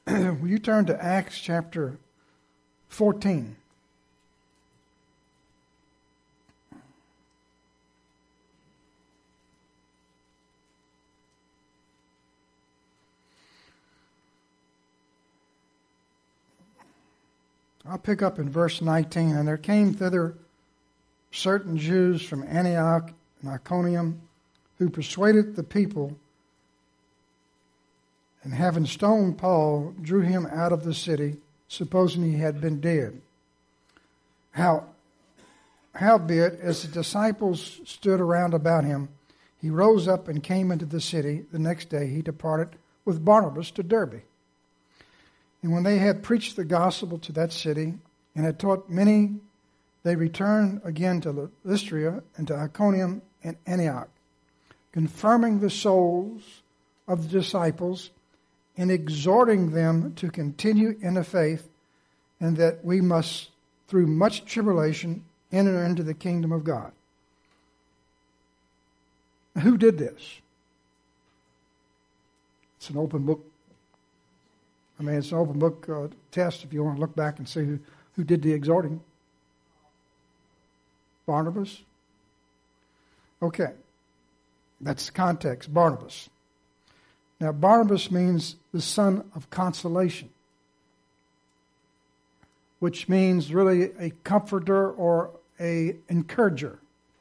Will you turn to Acts chapter 14? I'll pick up in verse 19. And there came thither certain Jews from Antioch and Iconium, who persuaded the people, and having stoned Paul, drew him out of the city, supposing he had been dead. Howbeit, as the disciples stood around about him, he rose up and came into the city. The next day he departed with Barnabas to Derbe. And when they had preached the gospel to that city, and had taught many, they returned again to Lystra and to Iconium and Antioch, confirming the souls of the disciples and exhorting them to continue in the faith, and that we must, through much tribulation, enter into the kingdom of God. Who did this? It's an open book. It's an open book test if you want to look back and see who did the exhorting. Barnabas. Okay. That's the context, Barnabas. Now, Barnabas means the son of consolation, which means really a comforter or a encourager.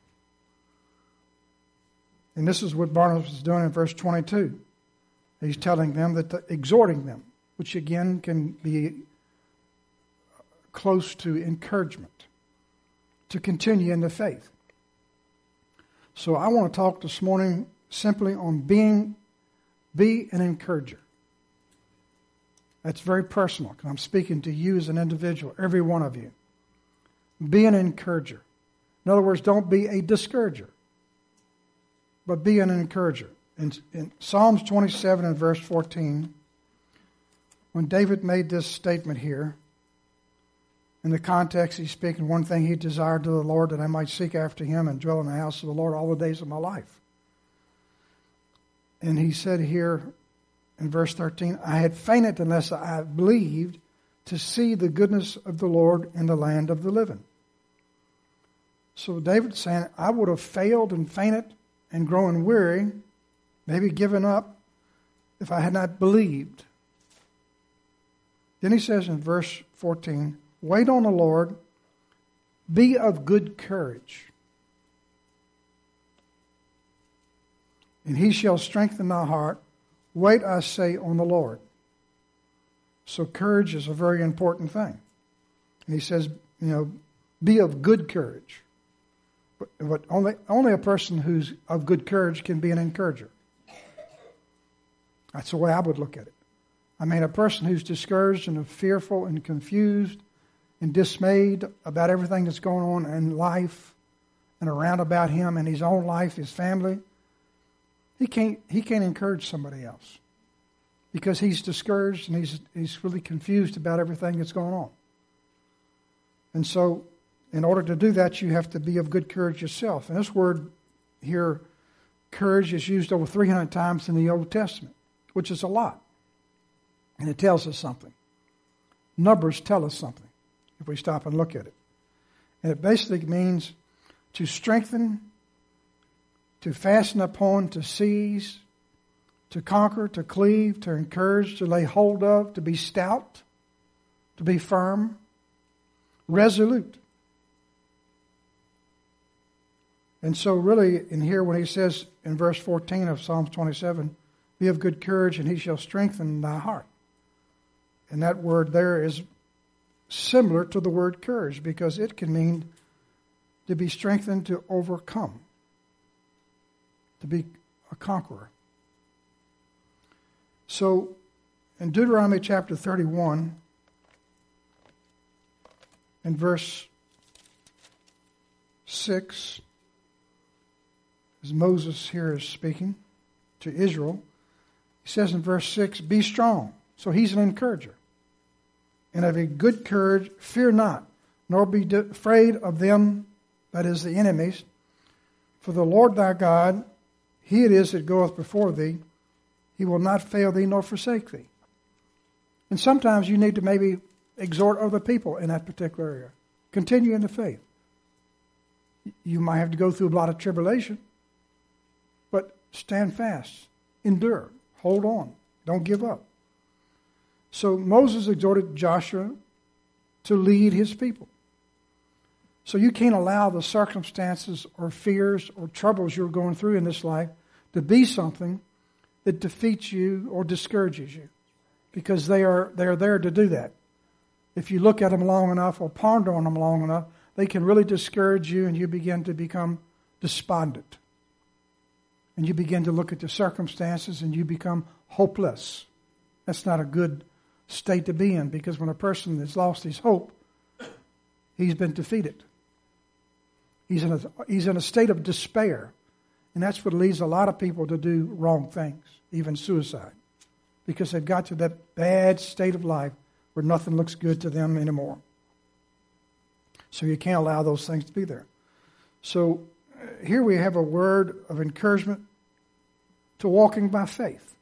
And this is what Barnabas is doing in verse 22. He's telling them exhorting them, which again can be close to encouragement, to continue in the faith. So I want to talk this morning simply on be an encourager. That's very personal, because I'm speaking to you as an individual, every one of you. Be an encourager. In other words, don't be a discourager, but be an encourager. In Psalms 27 and verse 14, when David made this statement here, in the context, he's speaking one thing he desired to the Lord, that I might seek after him and dwell in the house of the Lord all the days of my life. And he said here in verse 13, I had fainted unless I believed to see the goodness of the Lord in the land of the living. So David's saying, I would have failed and fainted and grown weary, maybe given up, if I had not believed. Then he says in verse 14, wait on the Lord, be of good courage, and he shall strengthen thy heart. Wait, I say, on the Lord. So courage is a very important thing. And he says, be of good courage. But only a person who's of good courage can be an encourager. That's the way I would look at it. A person who's discouraged and fearful and confused and dismayed about everything that's going on in life and around about him and his own life, his family, he can't encourage somebody else, because he's discouraged and he's really confused about everything that's going on. And so, in order to do that, you have to be of good courage yourself. And this word here, courage, is used over 300 times in the Old Testament, which is a lot. And it tells us something. Numbers tell us something if we stop and look at it. And it basically means to strengthen, to fasten upon, to seize, to conquer, to cleave, to encourage, to lay hold of, to be stout, to be firm, resolute. And so really in here when he says in verse 14 of Psalms 27, be of good courage and he shall strengthen thy heart. And that word there is similar to the word courage, because it can mean to be strengthened to overcome, to be a conqueror. So in Deuteronomy chapter 31 and verse 6, as Moses here is speaking to Israel, he says in verse 6, be strong. So he's an encourager. And of a good courage, fear not, nor be afraid of them, that is the enemies. For the Lord thy God, he it is that goeth before thee. He will not fail thee nor forsake thee. And sometimes you need to maybe exhort other people in that particular area. Continue in the faith. You might have to go through a lot of tribulation, but stand fast, endure, hold on, don't give up. So Moses exhorted Joshua to lead his people. So you can't allow the circumstances or fears or troubles you're going through in this life to be something that defeats you or discourages you, because they are there to do that. If you look at them long enough or ponder on them long enough, they can really discourage you, and you begin to become despondent. And you begin to look at the circumstances and you become hopeless. That's not a good state to be in, because when a person has lost his hope, he's been defeated. He's in a state of despair. And that's what leads a lot of people to do wrong things, even suicide, because they've got to that bad state of life where nothing looks good to them anymore. So you can't allow those things to be there. So here we have a word of encouragement to walking by faith.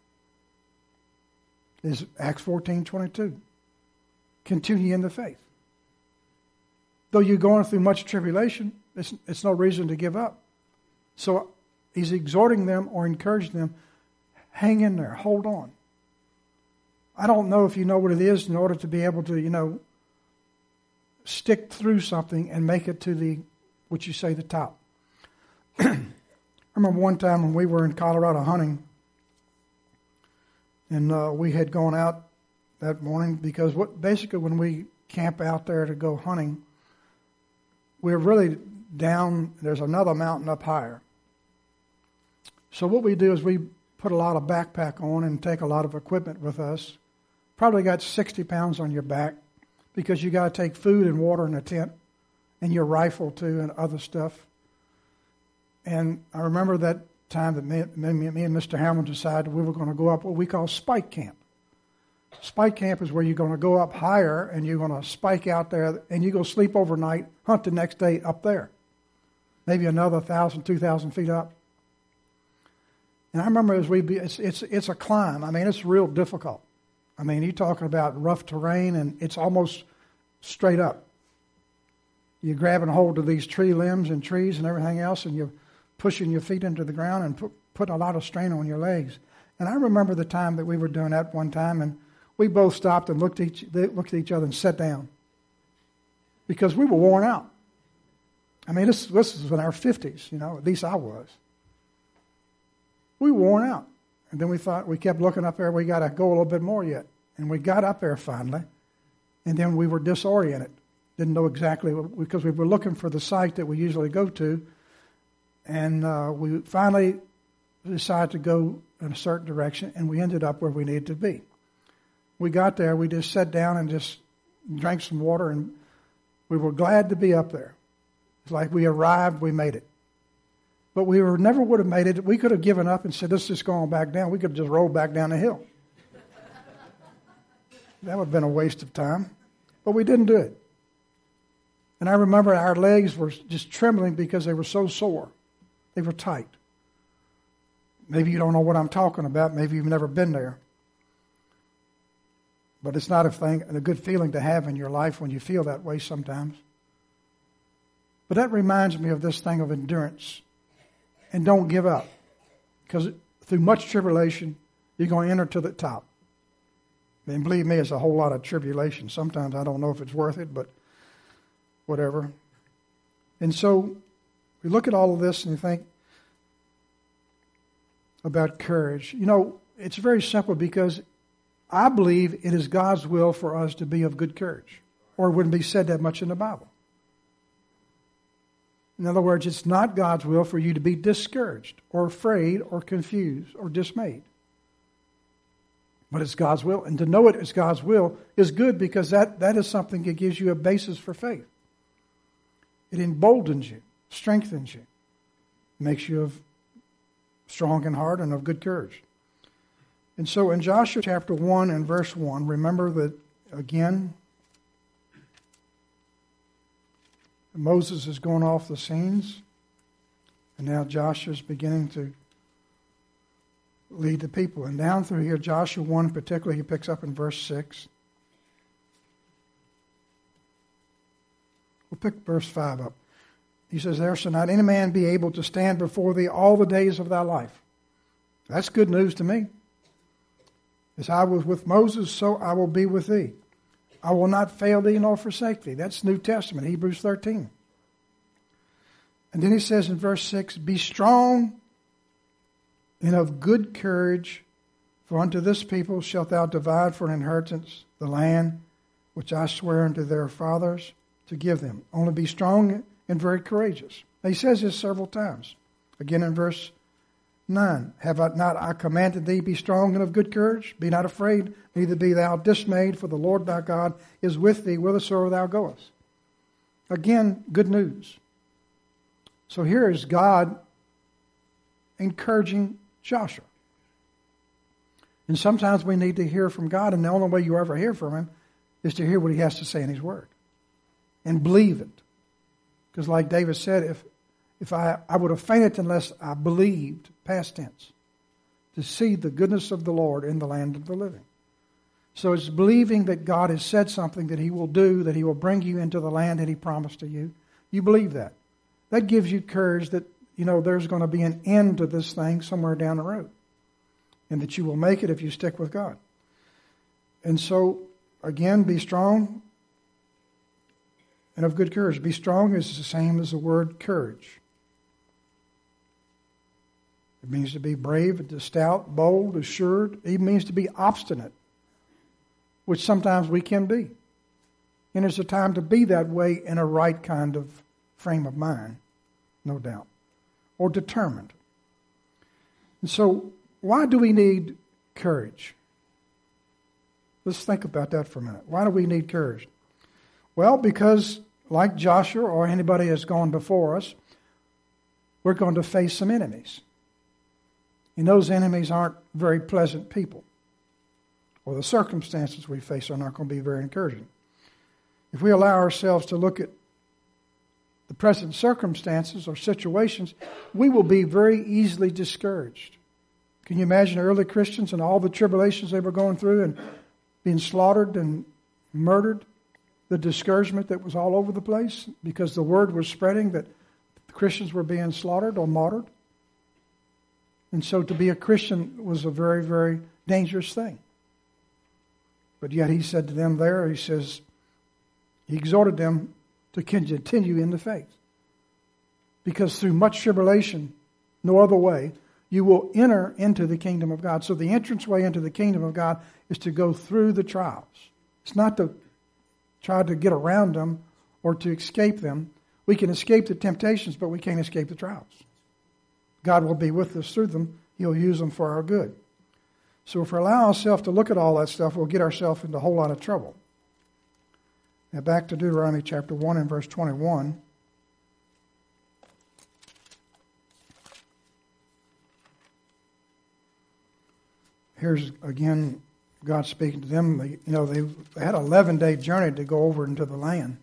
Is Acts 14:22. Continue in the faith. Though you're going through much tribulation, it's no reason to give up. So he's exhorting them or encouraging them, hang in there, hold on. I don't know if you know what it is in order to be able to, stick through something and make it to the top. I remember one time when we were in Colorado hunting, and we had gone out that morning because basically when we camp out there to go hunting, we're really down, there's another mountain up higher. So what we do is we put a lot of backpack on and take a lot of equipment with us. Probably got 60 pounds on your back, because you got to take food and water in a tent, and your rifle too, and other stuff. And I remember that time that me and Mr. Hamlin decided we were going to go up what we call spike camp. Spike camp is where you're going to go up higher, and you're going to spike out there, and you go sleep overnight, hunt the next day up there. Maybe another 1,000, 2,000 feet up. And I remember it's a climb. I mean, it's real difficult. I mean, you're talking about rough terrain, and it's almost straight up. You're grabbing hold of these tree limbs and trees and everything else, and you're pushing your feet into the ground and putting a lot of strain on your legs. And I remember the time that we were doing that one time, and we both stopped and looked at each other and sat down, because we were worn out. I mean, this was in our 50s, at least I was. We were worn out. And then we kept looking up there, we got to go a little bit more yet. And we got up there finally, and then we were disoriented. Didn't know exactly, because we were looking for the site that we usually go to. And we finally decided to go in a certain direction, and we ended up where we needed to be. We got there, we just sat down and just drank some water, and we were glad to be up there. It's like we arrived, we made it. But we never would have made it. We could have given up and said, let's just go on back down. We could have just rolled back down the hill. That would have been a waste of time. But we didn't do it. And I remember our legs were just trembling because they were so sore. They were tight. Maybe you don't know what I'm talking about. Maybe you've never been there. But it's not a good feeling to have in your life when you feel that way sometimes. But that reminds me of this thing of endurance. And don't give up. Because through much tribulation, you're going to enter to the top. And believe me, it's a whole lot of tribulation. Sometimes I don't know if it's worth it, but whatever. And so we look at all of this and you think about courage. It's very simple, because I believe it is God's will for us to be of good courage, or it wouldn't be said that much in the Bible. In other words, it's not God's will for you to be discouraged or afraid or confused or dismayed. But it's God's will. And to know it is God's will is good, because that is something that gives you a basis for faith. It emboldens you, strengthens you, makes you strong in heart and of good courage. And so in Joshua chapter 1 and verse 1, remember that, again, Moses is going off the scenes, and now Joshua is beginning to lead the people. And down through here, Joshua 1 particularly, he picks up in verse 6. We'll pick verse 5 up. He says, there shall not any man be able to stand before thee all the days of thy life. That's good news to me. As I was with Moses, so I will be with thee. I will not fail thee nor forsake thee. That's New Testament, Hebrews 13. And then he says in verse 6, be strong and of good courage, for unto this people shalt thou divide for an inheritance the land which I swear unto their fathers to give them. Only be strong and very courageous. Now, he says this several times. Again in verse 9, have I not commanded thee, be strong and of good courage? Be not afraid, neither be thou dismayed, for the Lord thy God is with thee whithersoever thou goest. Again, good news. So here is God encouraging Joshua. And sometimes we need to hear from God, and the only way you ever hear from Him is to hear what He has to say in His Word. And believe it. Because like David said, if I would have fainted unless I believed, past tense, to see the goodness of the Lord in the land of the living. So it's believing that God has said something that He will do, that He will bring you into the land that He promised to you. You believe that. That gives you courage that, there's going to be an end to this thing somewhere down the road. And that you will make it if you stick with God. And so, again, be strong and of good courage. Be strong is the same as the word courage. It means to be brave, to stout, bold, assured. It even means to be obstinate, which sometimes we can be. And it's a time to be that way in a right kind of frame of mind, no doubt, or determined. And so, why do we need courage? Let's think about that for a minute. Why do we need courage? Well, because like Joshua or anybody that's gone before us, we're going to face some enemies. And those enemies aren't very pleasant people. Or the circumstances we face are not going to be very encouraging. If we allow ourselves to look at the present circumstances or situations, we will be very easily discouraged. Can you imagine early Christians and all the tribulations they were going through and being slaughtered and murdered? The discouragement that was all over the place because the word was spreading that the Christians were being slaughtered or martyred. And so to be a Christian was a very, very dangerous thing. But yet he said to them there, he exhorted them to continue in the faith. Because through much tribulation, no other way, you will enter into the kingdom of God. So the entrance way into the kingdom of God is to go through the trials. It's not to try to get around them or to escape them. We can escape the temptations, but we can't escape the trials. God will be with us through them. He'll use them for our good. So if we allow ourselves to look at all that stuff, we'll get ourselves into a whole lot of trouble. Now back to Deuteronomy chapter 1 and verse 21. Here's again God speaking to them. They had an 11-day journey to go over into the land.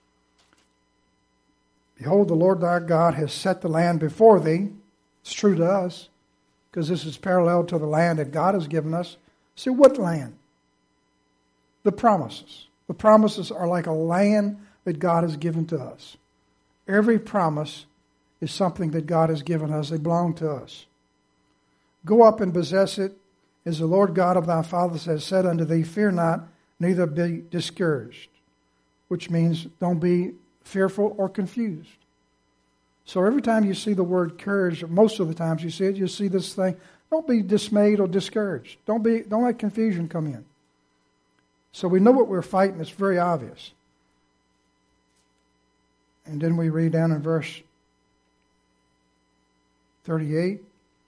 Behold, the Lord thy God has set the land before thee. It's true to us, because this is parallel to the land that God has given us. So what land? The promises. The promises are like a land that God has given to us. Every promise is something that God has given us. They belong to us. Go up and possess it, as the Lord God of thy fathers has said unto thee, fear not, neither be discouraged. Which means don't be fearful or confused. So every time you see the word courage, most of the times you see it, you see this thing, don't be dismayed or discouraged. Don't let confusion come in. So we know what we're fighting, it's very obvious. And then we read down in verse 38.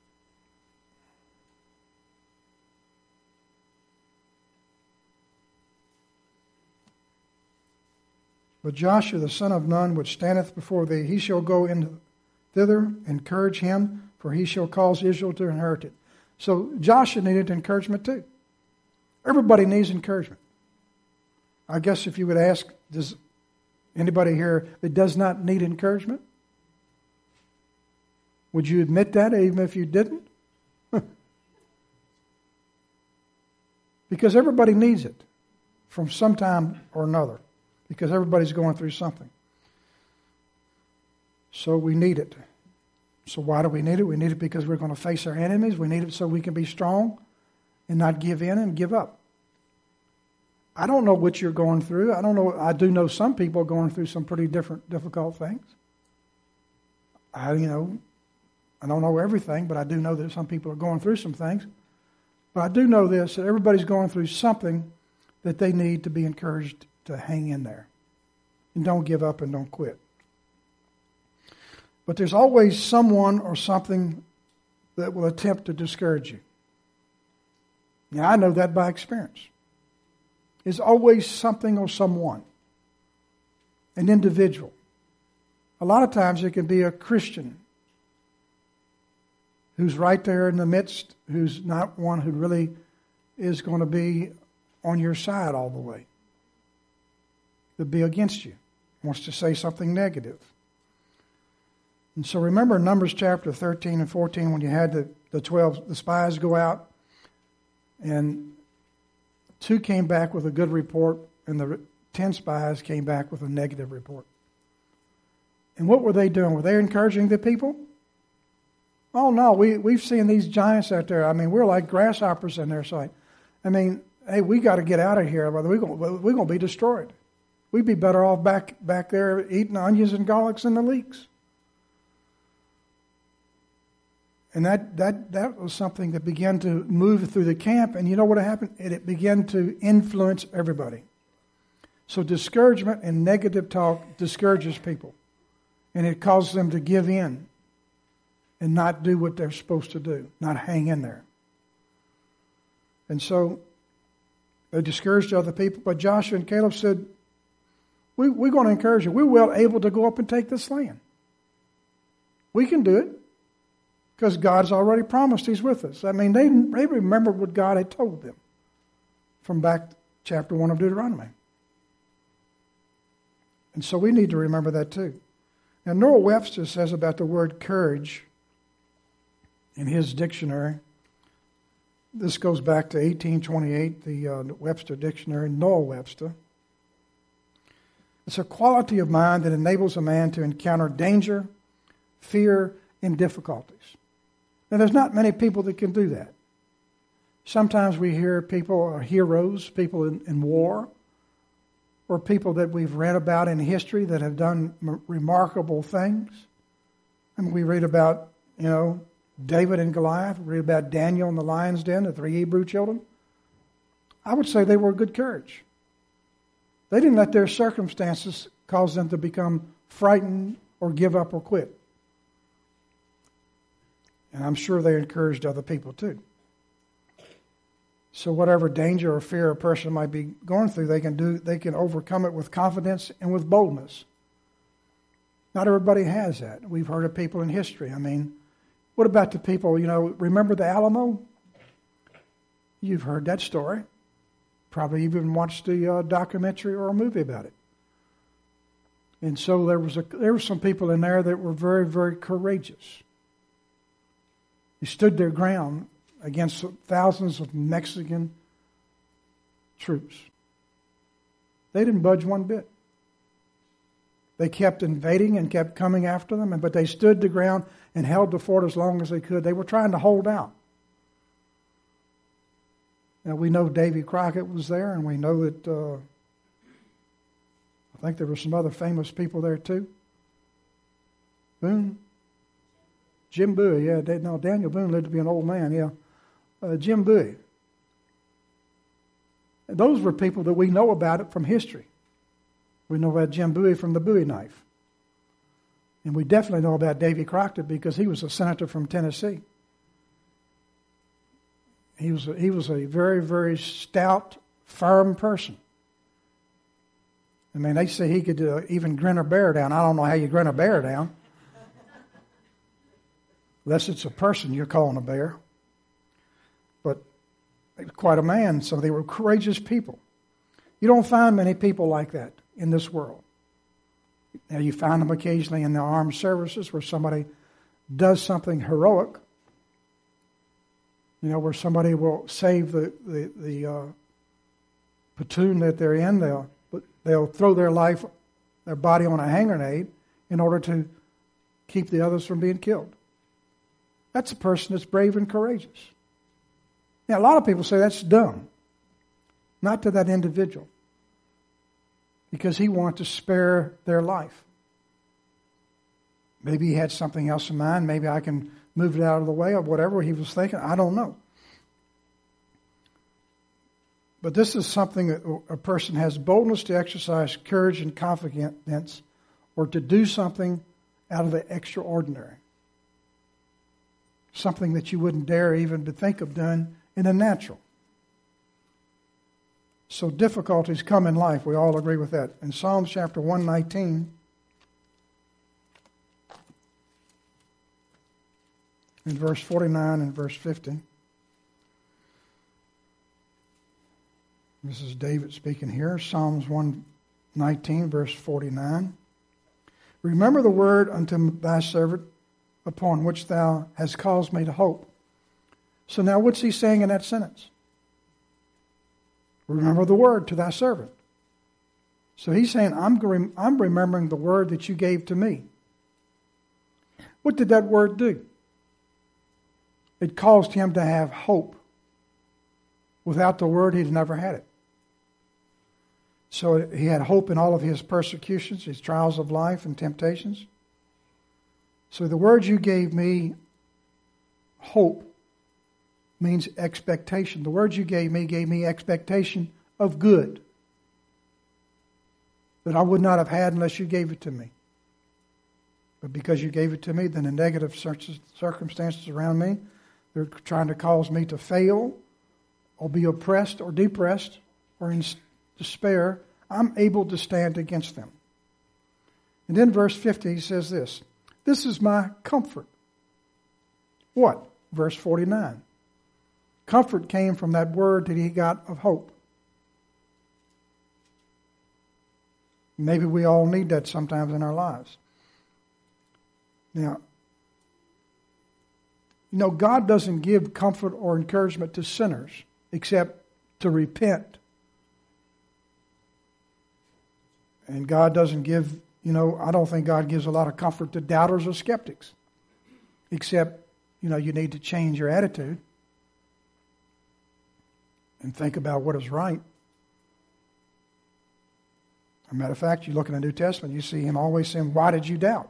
But Joshua the son of Nun, which standeth before thee, he shall go in thither, encourage him, for he shall cause Israel to inherit it. So Joshua needed encouragement too. Everybody needs encouragement. I guess if you would ask, does anybody here that does not need encouragement? Would you admit that even if you didn't? Because everybody needs it from some time or another. Because everybody's going through something. So we need it. So why do we need it? We need it because we're going to face our enemies. We need it so we can be strong and not give in and give up. I don't know what you're going through. I don't know. I do know some people are going through some pretty difficult things. I don't know everything, but I do know that some people are going through some things. But I do know this, that everybody's going through something that they need to be encouraged to hang in there. And don't give up and don't quit. But there's always someone or something that will attempt to discourage you. Now, I know that by experience. There's always something or someone, an individual. A lot of times it can be a Christian who's right there in the midst, who's not one who really is going to be on your side all the way. To be against you, wants to say something negative. And so remember Numbers chapter 13 and 14 when you had the spies go out, and 2 came back with a good report, and the 10 spies came back with a negative report. And what were they doing? Were they encouraging the people? Oh, no, we've seen these giants out there. I mean, we're like grasshoppers in their sight. I mean, hey, we got to get out of here. We're going to be destroyed. We'd be better off back there eating onions and garlics in the leeks. And that was something that began to move through the camp. And you know what happened? It began to influence everybody. So discouragement and negative talk discourages people. And it causes them to give in and not do what they're supposed to do, not hang in there. And so they discouraged other people. But Joshua and Caleb said, we're going to encourage you. We're well able to go up and take this land. We can do it because God's already promised He's with us. I mean, they remembered what God had told them from back chapter 1 of Deuteronomy. And so we need to remember that too. Now, Noah Webster says about the word courage in his dictionary. This goes back to 1828, the Webster Dictionary, Noah Webster. It's a quality of mind that enables a man to encounter danger, fear, and difficulties. Now, there's not many people that can do that. Sometimes we hear people are heroes, people in war, or people that we've read about in history that have done remarkable things. I mean, we read about, David and Goliath. We read about Daniel in the lion's den, the 3 Hebrew children. I would say they were good courage. They didn't let their circumstances cause them to become frightened or give up or quit. And I'm sure they encouraged other people too. So whatever danger or fear a person might be going through, they can overcome it with confidence and with boldness. Not everybody has that. We've heard of people in history. I mean, what about the people, remember the Alamo? You've heard that story. Probably even watched a documentary or a movie about it. And so there were some people in there that were very, very courageous. They stood their ground against thousands of Mexican troops. They didn't budge one bit. They kept invading and kept coming after them, but they stood the ground and held the fort as long as they could. They were trying to hold out. Now, we know Davy Crockett was there, and we know that I think there were some other famous people there too. Boone? Jim Bowie, yeah. No, Daniel Boone lived to be an old man, yeah. Jim Bowie. Those were people that we know about it from history. We know about Jim Bowie from the Bowie knife. And we definitely know about Davy Crockett because he was a senator from Tennessee. He was a very, very stout, firm person. I mean, they say he could even grin a bear down. I don't know how you grin a bear down. Unless it's a person you're calling a bear. But he was quite a man, so they were courageous people. You don't find many people like that in this world. Now, you find them occasionally in the armed services where somebody does something heroic, where somebody will save the platoon that they're in. They'll throw their body on a hand grenade in order to keep the others from being killed. That's a person that's brave and courageous. Now, a lot of people say that's dumb. Not to that individual. Because he wanted to spare their life. Maybe he had something else in mind. Maybe I can move it out of the way or whatever he was thinking. I don't know. But this is something that a person has boldness to exercise courage and confidence or to do something out of the extraordinary. Something that you wouldn't dare even to think of doing in the natural. So difficulties come in life. We all agree with that. In Psalms chapter 119, in verse 49 and verse 50, this is David speaking here. Psalms 119, verse 49. Remember the word unto thy servant upon which thou hast caused me to hope. So now what's he saying in that sentence? Remember the word to thy servant. So he's saying, I'm remembering the word that you gave to me. What did that word do? It caused him to have hope. Without the word, he'd never had it. So he had hope in all of his persecutions, his trials of life and temptations. So the word you gave me, hope, means expectation. The word you gave me expectation of good that I would not have had unless you gave it to me. But because you gave it to me, then the negative circumstances around me, they're trying to cause me to fail or be oppressed or depressed or in despair, I'm able to stand against them. And then verse 50 he says this, this is my comfort. What? Verse 49. Comfort came from that word that he got of hope. Maybe we all need that sometimes in our lives. Now, God doesn't give comfort or encouragement to sinners except to repent. And God doesn't give, I don't think God gives a lot of comfort to doubters or skeptics. Except, you need to change your attitude and think about what is right. As a matter of fact, you look in the New Testament, you see him always saying, why did you doubt?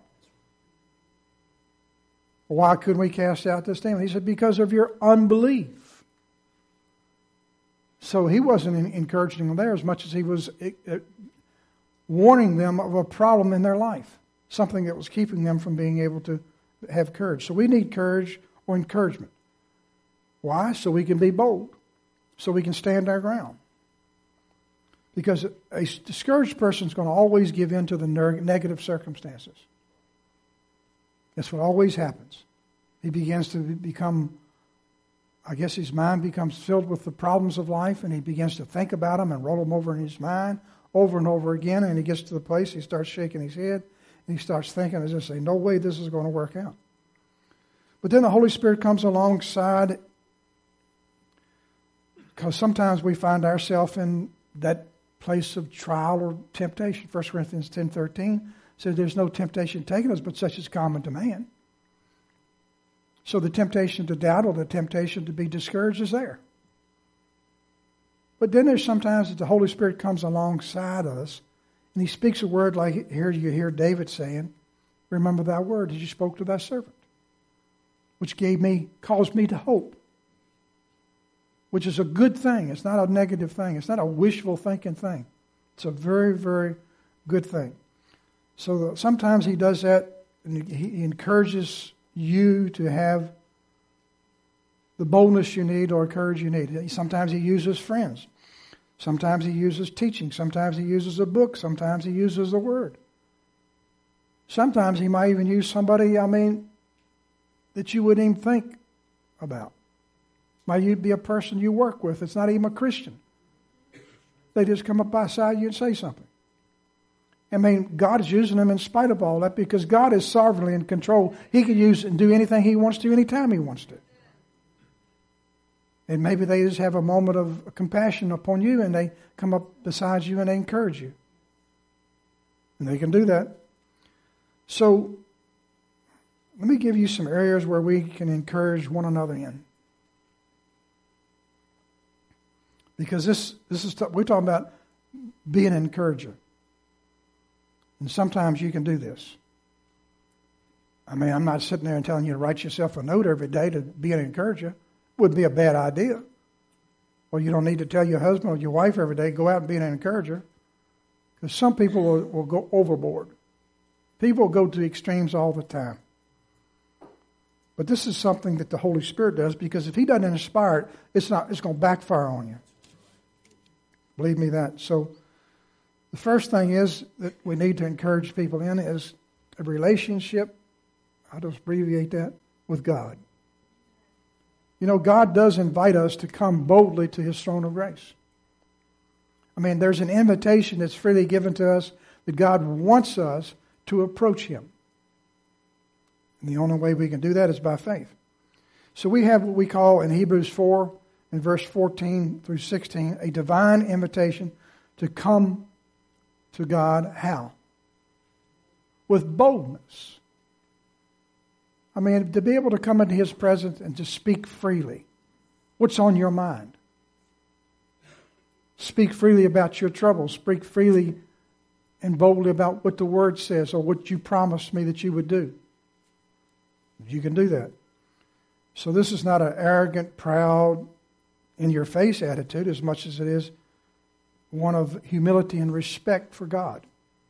Why couldn't we cast out this demon? He said, because of your unbelief. So he wasn't encouraging them there as much as he was warning them of a problem in their life, something that was keeping them from being able to have courage. So we need courage or encouragement. Why? So we can be bold, so we can stand our ground. Because a discouraged person is going to always give in to the negative circumstances. That's what always happens. He begins to become, his mind becomes filled with the problems of life, and he begins to think about them and roll them over in his mind over and over again, and he gets to the place, he starts shaking his head, and he starts thinking, as I say, no way this is going to work out. But then the Holy Spirit comes alongside, because sometimes we find ourselves in that place of trial or temptation. 1 Corinthians 10:13 says there's no temptation taken us, but such is common to man. So the temptation to doubt or the temptation to be discouraged is there. But then there's sometimes that the Holy Spirit comes alongside us and he speaks a word like here you hear David saying, remember thy word as you spoke to thy servant, which caused me to hope, which is a good thing. It's not a negative thing. It's not a wishful thinking thing. It's a very, very good thing. So sometimes he does that, and he encourages you to have the boldness you need or courage you need. Sometimes he uses friends. Sometimes he uses teaching. Sometimes he uses a book. Sometimes he uses the word. Sometimes he might even use somebody, that you wouldn't even think about. Might be a person you work with that's not even a Christian. They just come up beside you and say something. God is using them in spite of all that because God is sovereignly in control. He can use and do anything he wants to anytime he wants to. And maybe they just have a moment of compassion upon you and they come up beside you and they encourage you. And they can do that. So let me give you some areas where we can encourage one another in. Because we're talking about being an encourager. And sometimes you can do this. I mean, I'm not sitting there and telling you to write yourself a note every day to be an encourager. Wouldn't be a bad idea. Well, you don't need to tell your husband or your wife every day, go out and be an encourager. Because some people will go overboard. People go to extremes all the time. But this is something that the Holy Spirit does, because if He doesn't inspire it, it's going to backfire on you. Believe me that. So the first thing is that we need to encourage people in is a relationship, I'll just abbreviate that, with God. You know, God does invite us to come boldly to His throne of grace. I mean, there's an invitation that's freely given to us that God wants us to approach Him. And the only way we can do that is by faith. So we have what we call in Hebrews 4, in verse 14 through 16, a divine invitation to come to God. How? With boldness. I mean, to be able to come into His presence and to speak freely. What's on your mind? Speak freely about your troubles. Speak freely and boldly about what the Word says or what you promised me that you would do. You can do that. So this is not an arrogant, proud, in-your-face attitude as much as it is one of humility and respect for God.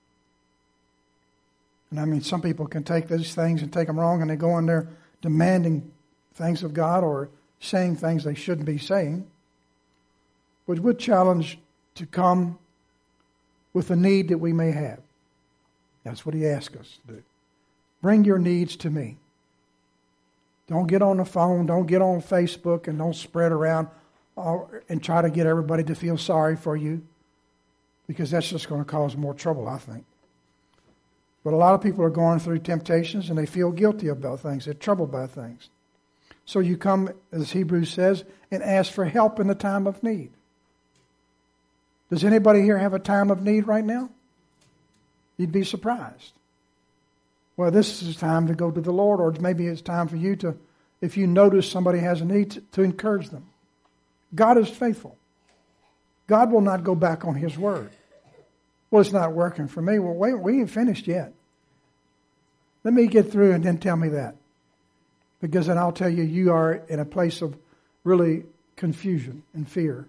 And I mean, some people can take these things and take them wrong, and they go in there demanding things of God or saying things they shouldn't be saying. But we're challenged to come with the need that we may have. That's what He asks us to do. Bring your needs to me. Don't get on the phone, don't get on Facebook, and don't spread around and try to get everybody to feel sorry for you, because that's just going to cause more trouble, I think. But a lot of people are going through temptations and they feel guilty about things. They're troubled by things. So you come, as Hebrews says, and ask for help in the time of need. Does anybody here have a time of need right now? You'd be surprised. Well, this is time to go to the Lord, or maybe it's time for you to, if you notice somebody has a need, to encourage them. God is faithful. God will not go back on His word. Well, it's not working for me. Well, wait, we ain't finished yet. Let me get through and then tell me that. Because then I'll tell you, you are in a place of really confusion and fear.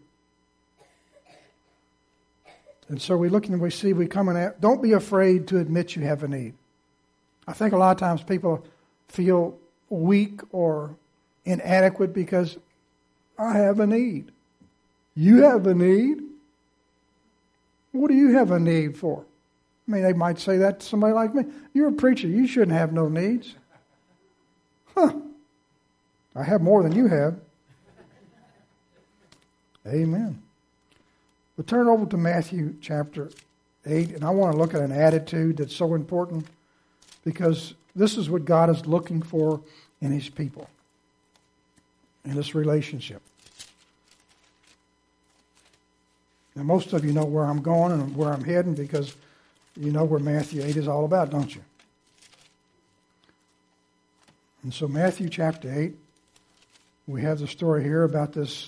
And so we look and we see, we come and don't be afraid to admit you have a need. I think a lot of times people feel weak or inadequate because I have a need. You have a need? What do you have a need for? I mean, they might say that to somebody like me. You're a preacher. You shouldn't have no needs. Huh. I have more than you have. Amen. We'll turn over to Matthew chapter 8, and I want to look at an attitude that's so important, because this is what God is looking for in His people, in this relationship. Now, most of you know where I'm going and where I'm heading, because you know where Matthew 8 is all about, don't you? And so Matthew chapter 8, we have the story here about this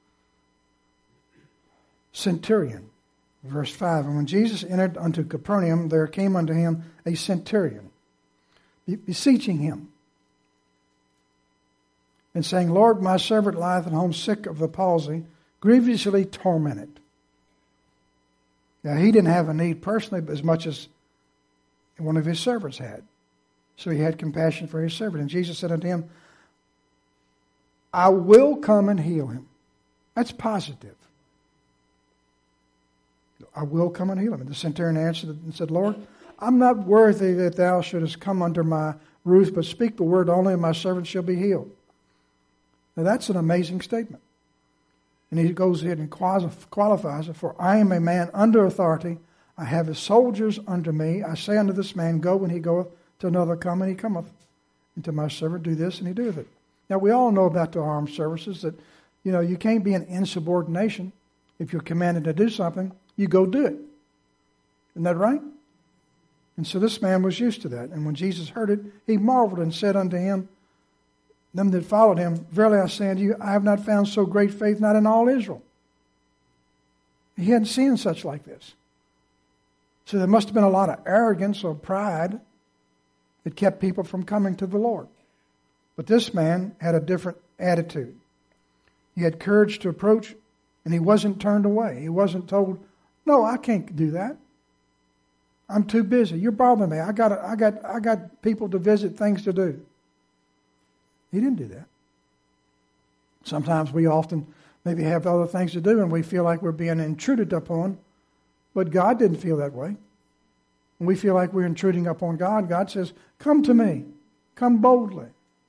centurion. Verse 5, and when Jesus entered unto Capernaum, there came unto him a centurion, beseeching him, and saying, Lord, my servant lieth at home sick of the palsy, grievously tormented. Now, he didn't have a need personally as much as one of his servants had. So he had compassion for his servant. And Jesus said unto him, I will come and heal him. That's positive. I will come and heal him. And the centurion answered and said, Lord, I'm not worthy that thou shouldest come under my roof, but speak the word only, and my servant shall be healed. Now that's an amazing statement. And he goes ahead and qualifies it, for I am a man under authority. I have his soldiers under me. I say unto this man, go, and he goeth, to another, come, and he cometh. And to my servant, do this, and he doeth it. Now we all know about the armed services that, you know, you can't be in insubordination. If you're commanded to do something, you go do it. Isn't that right? And so this man was used to that. And when Jesus heard it, he marveled and said unto him, them that followed him, verily I say unto you, I have not found so great faith, not in all Israel. He hadn't seen such like this. So there must have been a lot of arrogance or pride that kept people from coming to the Lord. But this man had a different attitude. He had courage to approach, and he wasn't turned away. He wasn't told, no, I can't do that. I'm too busy. You're bothering me. I got people to visit, things to do. He didn't do that. Sometimes we often maybe have other things to do and we feel like we're being intruded upon, but God didn't feel that way. When we feel like we're intruding upon God, God says, come to me. Come boldly.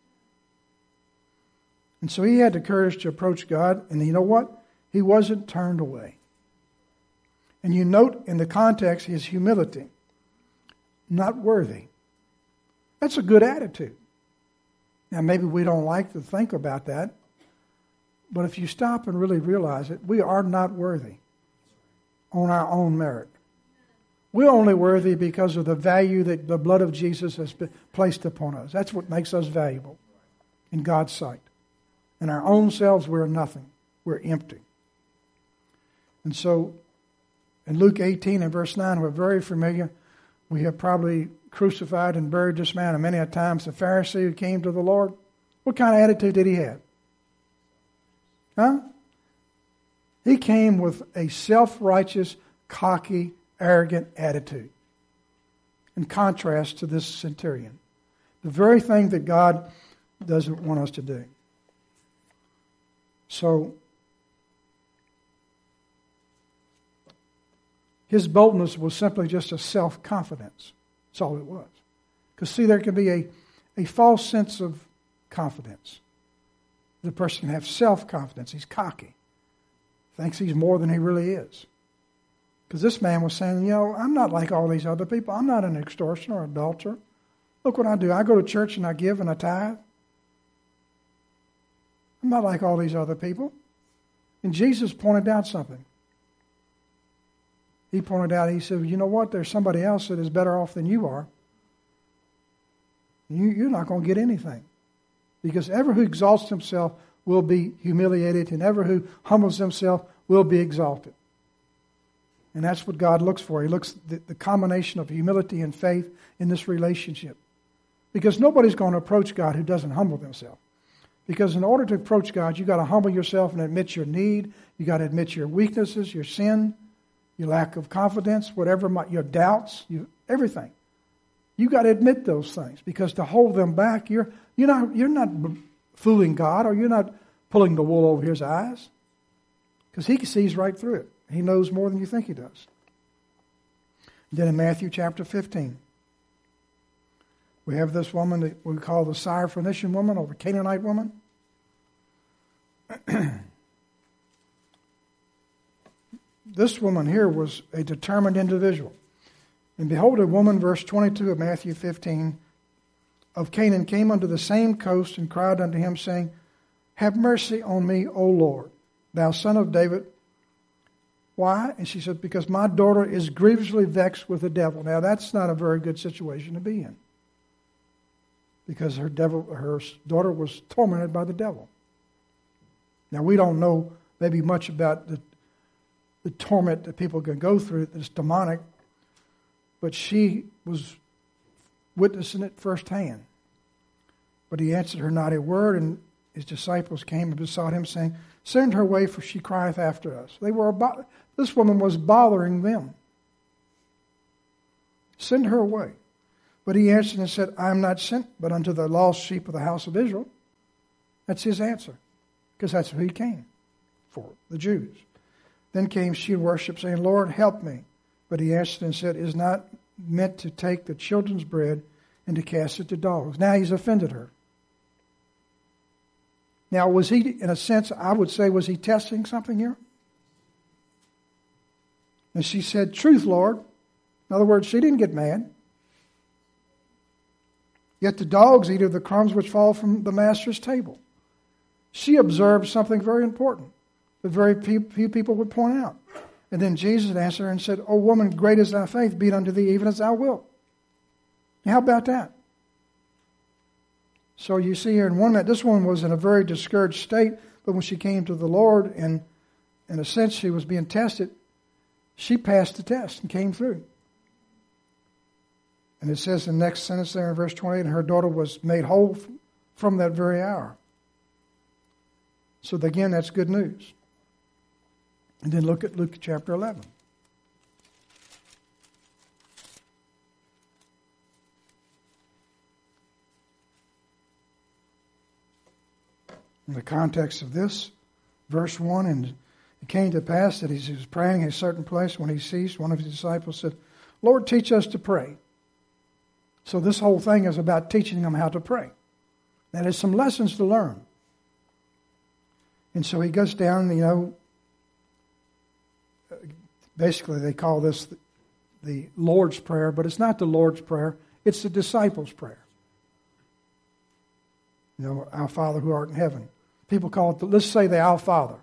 And so he had the courage to approach God, and you know what? He wasn't turned away. And you note in the context his humility. Not worthy. That's a good attitude. Now maybe we don't like to think about that, but if you stop and really realize it, we are not worthy on our own merit. We're only worthy because of the value that the blood of Jesus has been placed upon us. That's what makes us valuable in God's sight. In our own selves, we're nothing. We're empty. And so, in Luke 18 and verse 9, we're very familiar. We have probably crucified and buried this man, and many a times the Pharisee who came to the Lord, what kind of attitude did he have? Huh? He came with a self-righteous, cocky, arrogant attitude. In contrast to this centurion. The very thing that God doesn't want us to do. So, his boldness was simply just a self-confidence. That's all it was. Because see, there can be a false sense of confidence. The person can have self-confidence. He's cocky. Thinks he's more than he really is. Because this man was saying, I'm not like all these other people. I'm not an extortioner or adulterer. Look what I do. I go to church and I give and I tithe. I'm not like all these other people. And Jesus pointed out something. He pointed out, he said, you know what? There's somebody else that is better off than you are. You're not going to get anything. Because ever who exalts himself will be humiliated, and ever who humbles himself will be exalted. And that's what God looks for. He looks at the combination of humility and faith in this relationship. Because nobody's going to approach God who doesn't humble themselves. Because in order to approach God, you've got to humble yourself and admit your need. You've got to admit your weaknesses, your sin, your lack of confidence, your doubts, everything. You've got to admit those things. Because to hold them back, you're not fooling God, or you're not pulling the wool over his eyes. Because he sees right through it. He knows more than you think he does. Then in Matthew chapter 15, we have this woman that we call the Syrophoenician woman, or the Canaanite woman. This woman here was a determined individual. And behold, a woman, verse 22 of Matthew 15, of Canaan came unto the same coast and cried unto him, saying, have mercy on me, O Lord, thou son of David. Why? And she said, because my daughter is grievously vexed with the devil. Now, that's not a very good situation to be in. Because her daughter was tormented by the devil. Now, we don't know maybe much about the torment that people can go through that's demonic, but she was witnessing it firsthand. But he answered her not a word, and his disciples came and besought him, saying, send her away, for she crieth after us. This woman was bothering them. Send her away. But he answered and said, I am not sent but unto the lost sheep of the house of Israel. That's his answer, because that's who he came for, the Jews. Then came she and worshipped, saying, Lord, help me. But he answered and said, it is not meant to take the children's bread and to cast it to dogs. Now he's offended her. Now, was he, in a sense, I would say, was he testing something here? And she said, truth, Lord. In other words, she didn't get mad. Yet the dogs eat of the crumbs which fall from the master's table. She observed something very important that very few people would point out. And then Jesus answered her and said, O woman, great is thy faith, be it unto thee even as thou wilt. How about that? So you see here in one minute, this one was in a very discouraged state, but when she came to the Lord and in a sense she was being tested, she passed the test and came through. And it says in the next sentence there in verse 28, and her daughter was made whole from that very hour. So again, that's good news. And then look at Luke chapter 11. In the context of this, verse 1, and it came to pass that he was praying in a certain place. When he ceased, one of his disciples said, Lord, teach us to pray. So this whole thing is about teaching them how to pray. That is some lessons to learn. And so he goes down, basically they call this the Lord's Prayer, but it's not the Lord's Prayer, it's the disciples' prayer. Our Father who art in heaven. People call it, let's say the Our Father.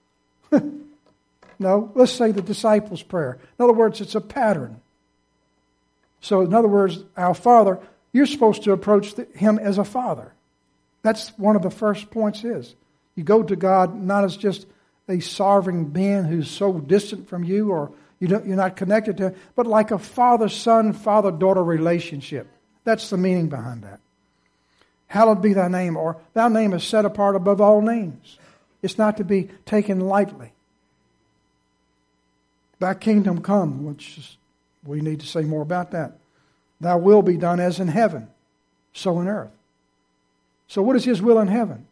No, let's say the disciples' prayer. In other words, it's a pattern. So in other words, our Father, you're supposed to approach Him as a Father. That's one of the first points is. You go to God not as just a sovereign being who's so distant from you or you're not connected to Him, but like a father-son, father-daughter relationship. That's the meaning behind that. Hallowed be thy name, or thy name is set apart above all names. It's not to be taken lightly. Thy kingdom come, which is, we need to say more about that. Thy will be done as in heaven, so in earth. So what is His will in heaven?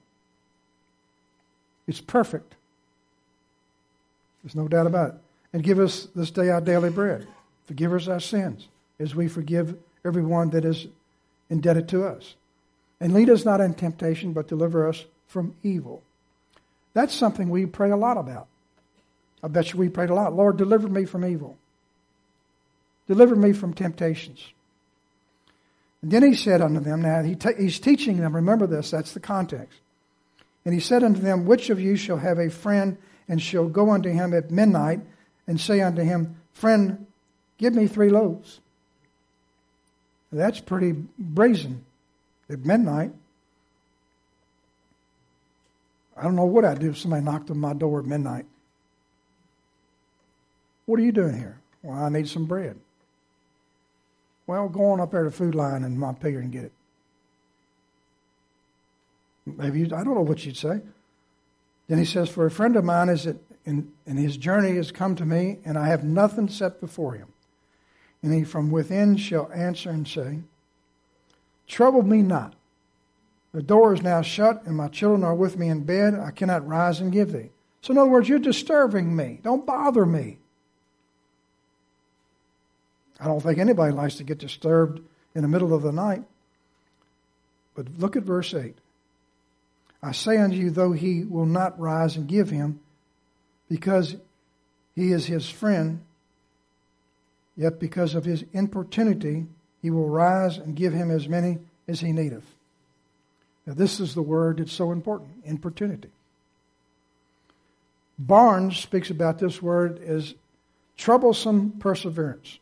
It's perfect. There's no doubt about it. And give us this day our daily bread. Forgive us our sins, as we forgive everyone that is indebted to us. And lead us not in temptation, but deliver us from evil. That's something we pray a lot about. I bet you we prayed a lot. Lord, deliver me from evil. Deliver me from temptations. And then he said unto them, now he's teaching them, remember this, that's the context. And he said unto them, which of you shall have a friend and shall go unto him at midnight and say unto him, friend, give me 3 loaves. That's pretty brazen. At midnight, I don't know what I'd do if somebody knocked on my door at midnight. What are you doing here? Well, I need some bread. Well, go on up there to Food Line in Montpelier and get it. Maybe I don't know what you'd say. Then he says, for a friend of mine is in his journey has come to me, and I have nothing set before him. And he from within shall answer and say, trouble me not. The door is now shut, and my children are with me in bed. I cannot rise and give thee. So in other words, you're disturbing me. Don't bother me. I don't think anybody likes to get disturbed in the middle of the night. But look at verse 8. I say unto you, though he will not rise and give him, because he is his friend, yet because of his importunity, he will rise and give him as many as he needeth. Now this is the word that's so important, importunity. Barnes speaks about this word as troublesome perseverance.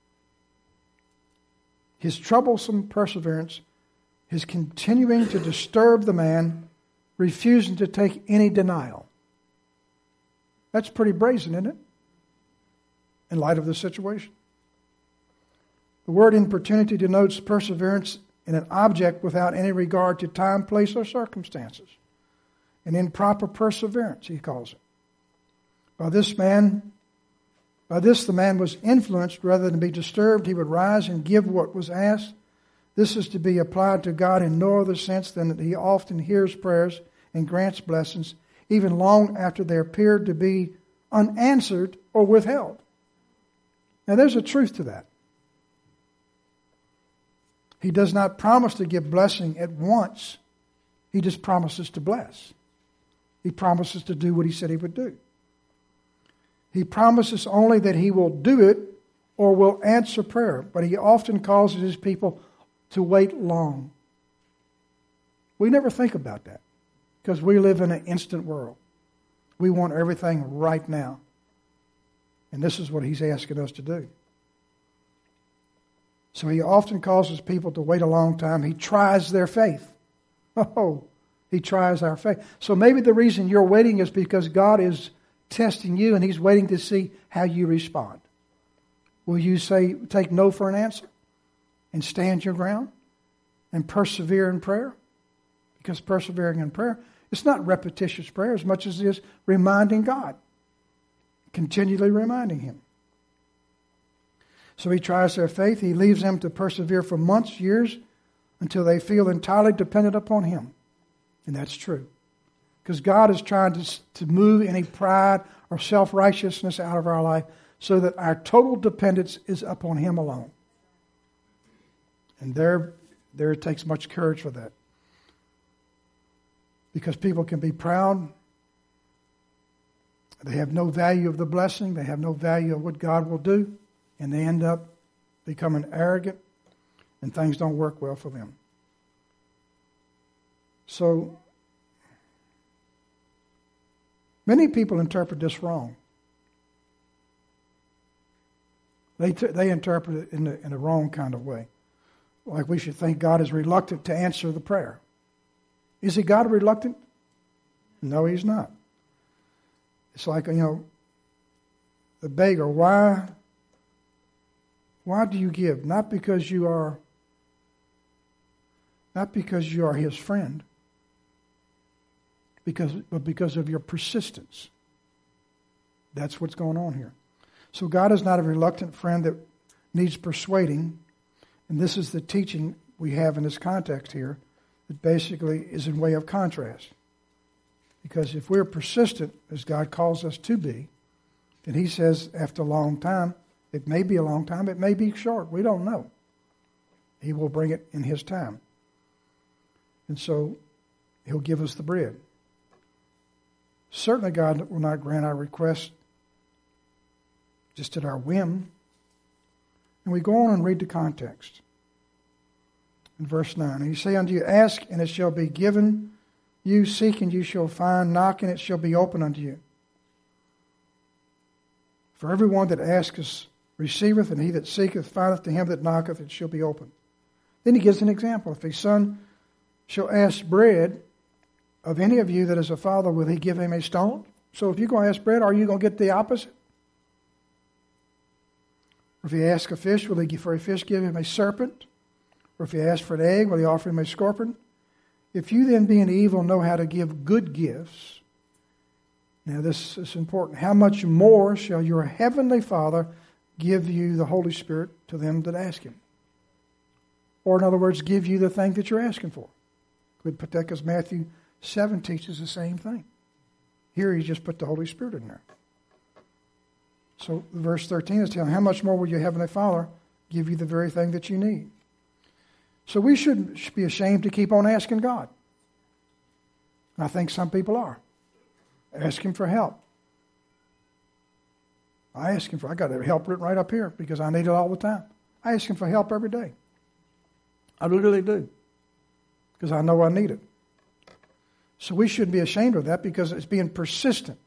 His troublesome perseverance, his continuing to disturb the man, refusing to take any denial. That's pretty brazen, isn't it? In light of the situation. The word importunity denotes perseverance in an object without any regard to time, place, or circumstances. An improper perseverance, he calls it. By this the man was influenced rather than be disturbed. He would rise and give what was asked. This is to be applied to God in no other sense than that He often hears prayers and grants blessings, even long after they appeared to be unanswered or withheld. Now there's a truth to that. He does not promise to give blessing at once. He just promises to bless. He promises to do what He said He would do. He promises only that He will do it or will answer prayer, but He often causes His people to wait long. We never think about that because we live in an instant world. We want everything right now. And this is what He's asking us to do. So he often causes people to wait a long time. He tries their faith. Oh, he tries our faith. So maybe the reason you're waiting is because God is testing you and he's waiting to see how you respond. Will you take no for an answer and stand your ground and persevere in prayer? Because persevering in prayer, it's not repetitious prayer as much as it is reminding God, continually reminding him. So he tries their faith. He leaves them to persevere for months, years, until they feel entirely dependent upon him. And that's true. Because God is trying to move any pride or self-righteousness out of our life so that our total dependence is upon him alone. And there it takes much courage for that. Because people can be proud. They have no value of the blessing. They have no value of what God will do. And they end up becoming arrogant, and things don't work well for them. So, many people interpret this wrong. They interpret it in a wrong kind of way. Like we should think God is reluctant to answer the prayer. Is he God reluctant? No, he's not. It's like, the beggar, why do you give? Not because you are his friend, but because of your persistence. That's what's going on here. So God is not a reluctant friend that needs persuading, and this is the teaching we have in this context here that basically is in way of contrast. Because if we're persistent, as God calls us to be, then he says after a long time, it may be a long time, it may be short, we don't know. He will bring it in his time. And so he'll give us the bread. Certainly God will not grant our request just at our whim. And we go on and read the context. In verse 9, and he say unto you, ask, and it shall be given you, seek, and you shall find, knock, and it shall be opened unto you. For everyone that asketh receiveth, and he that seeketh findeth, to him that knocketh it shall be opened. Then he gives an example. If a son shall ask bread of any of you that is a father, will he give him a stone? So if you're going to ask bread, are you going to get the opposite? Or if he asks a fish, will he for a fish give him a serpent? Or if he asks for an egg, will he offer him a scorpion? If you then, being evil, know how to give good gifts, now this is important, how much more shall your heavenly Father give you the Holy Spirit to them that ask him? Or in other words, give you the thing that you're asking for. We'd put that because Matthew 7 teaches the same thing. Here he just put the Holy Spirit in there. So verse 13 is telling, how much more will your heavenly Father give you the very thing that you need? So we shouldn't be ashamed to keep on asking God. I think some people are. Ask him for help. I got help written right up here because I need it all the time. I ask him for help every day. I literally do. Because I know I need it. So we shouldn't be ashamed of that because it's being persistent.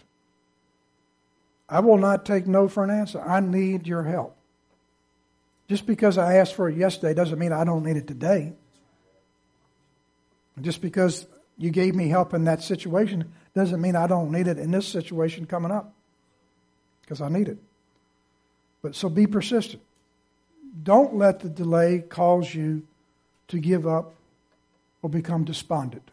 I will not take no for an answer. I need your help. Just because I asked for it yesterday doesn't mean I don't need it today. Just because you gave me help in that situation doesn't mean I don't need it in this situation coming up. Because I need it. But so be persistent. Don't let the delay cause you to give up or become despondent.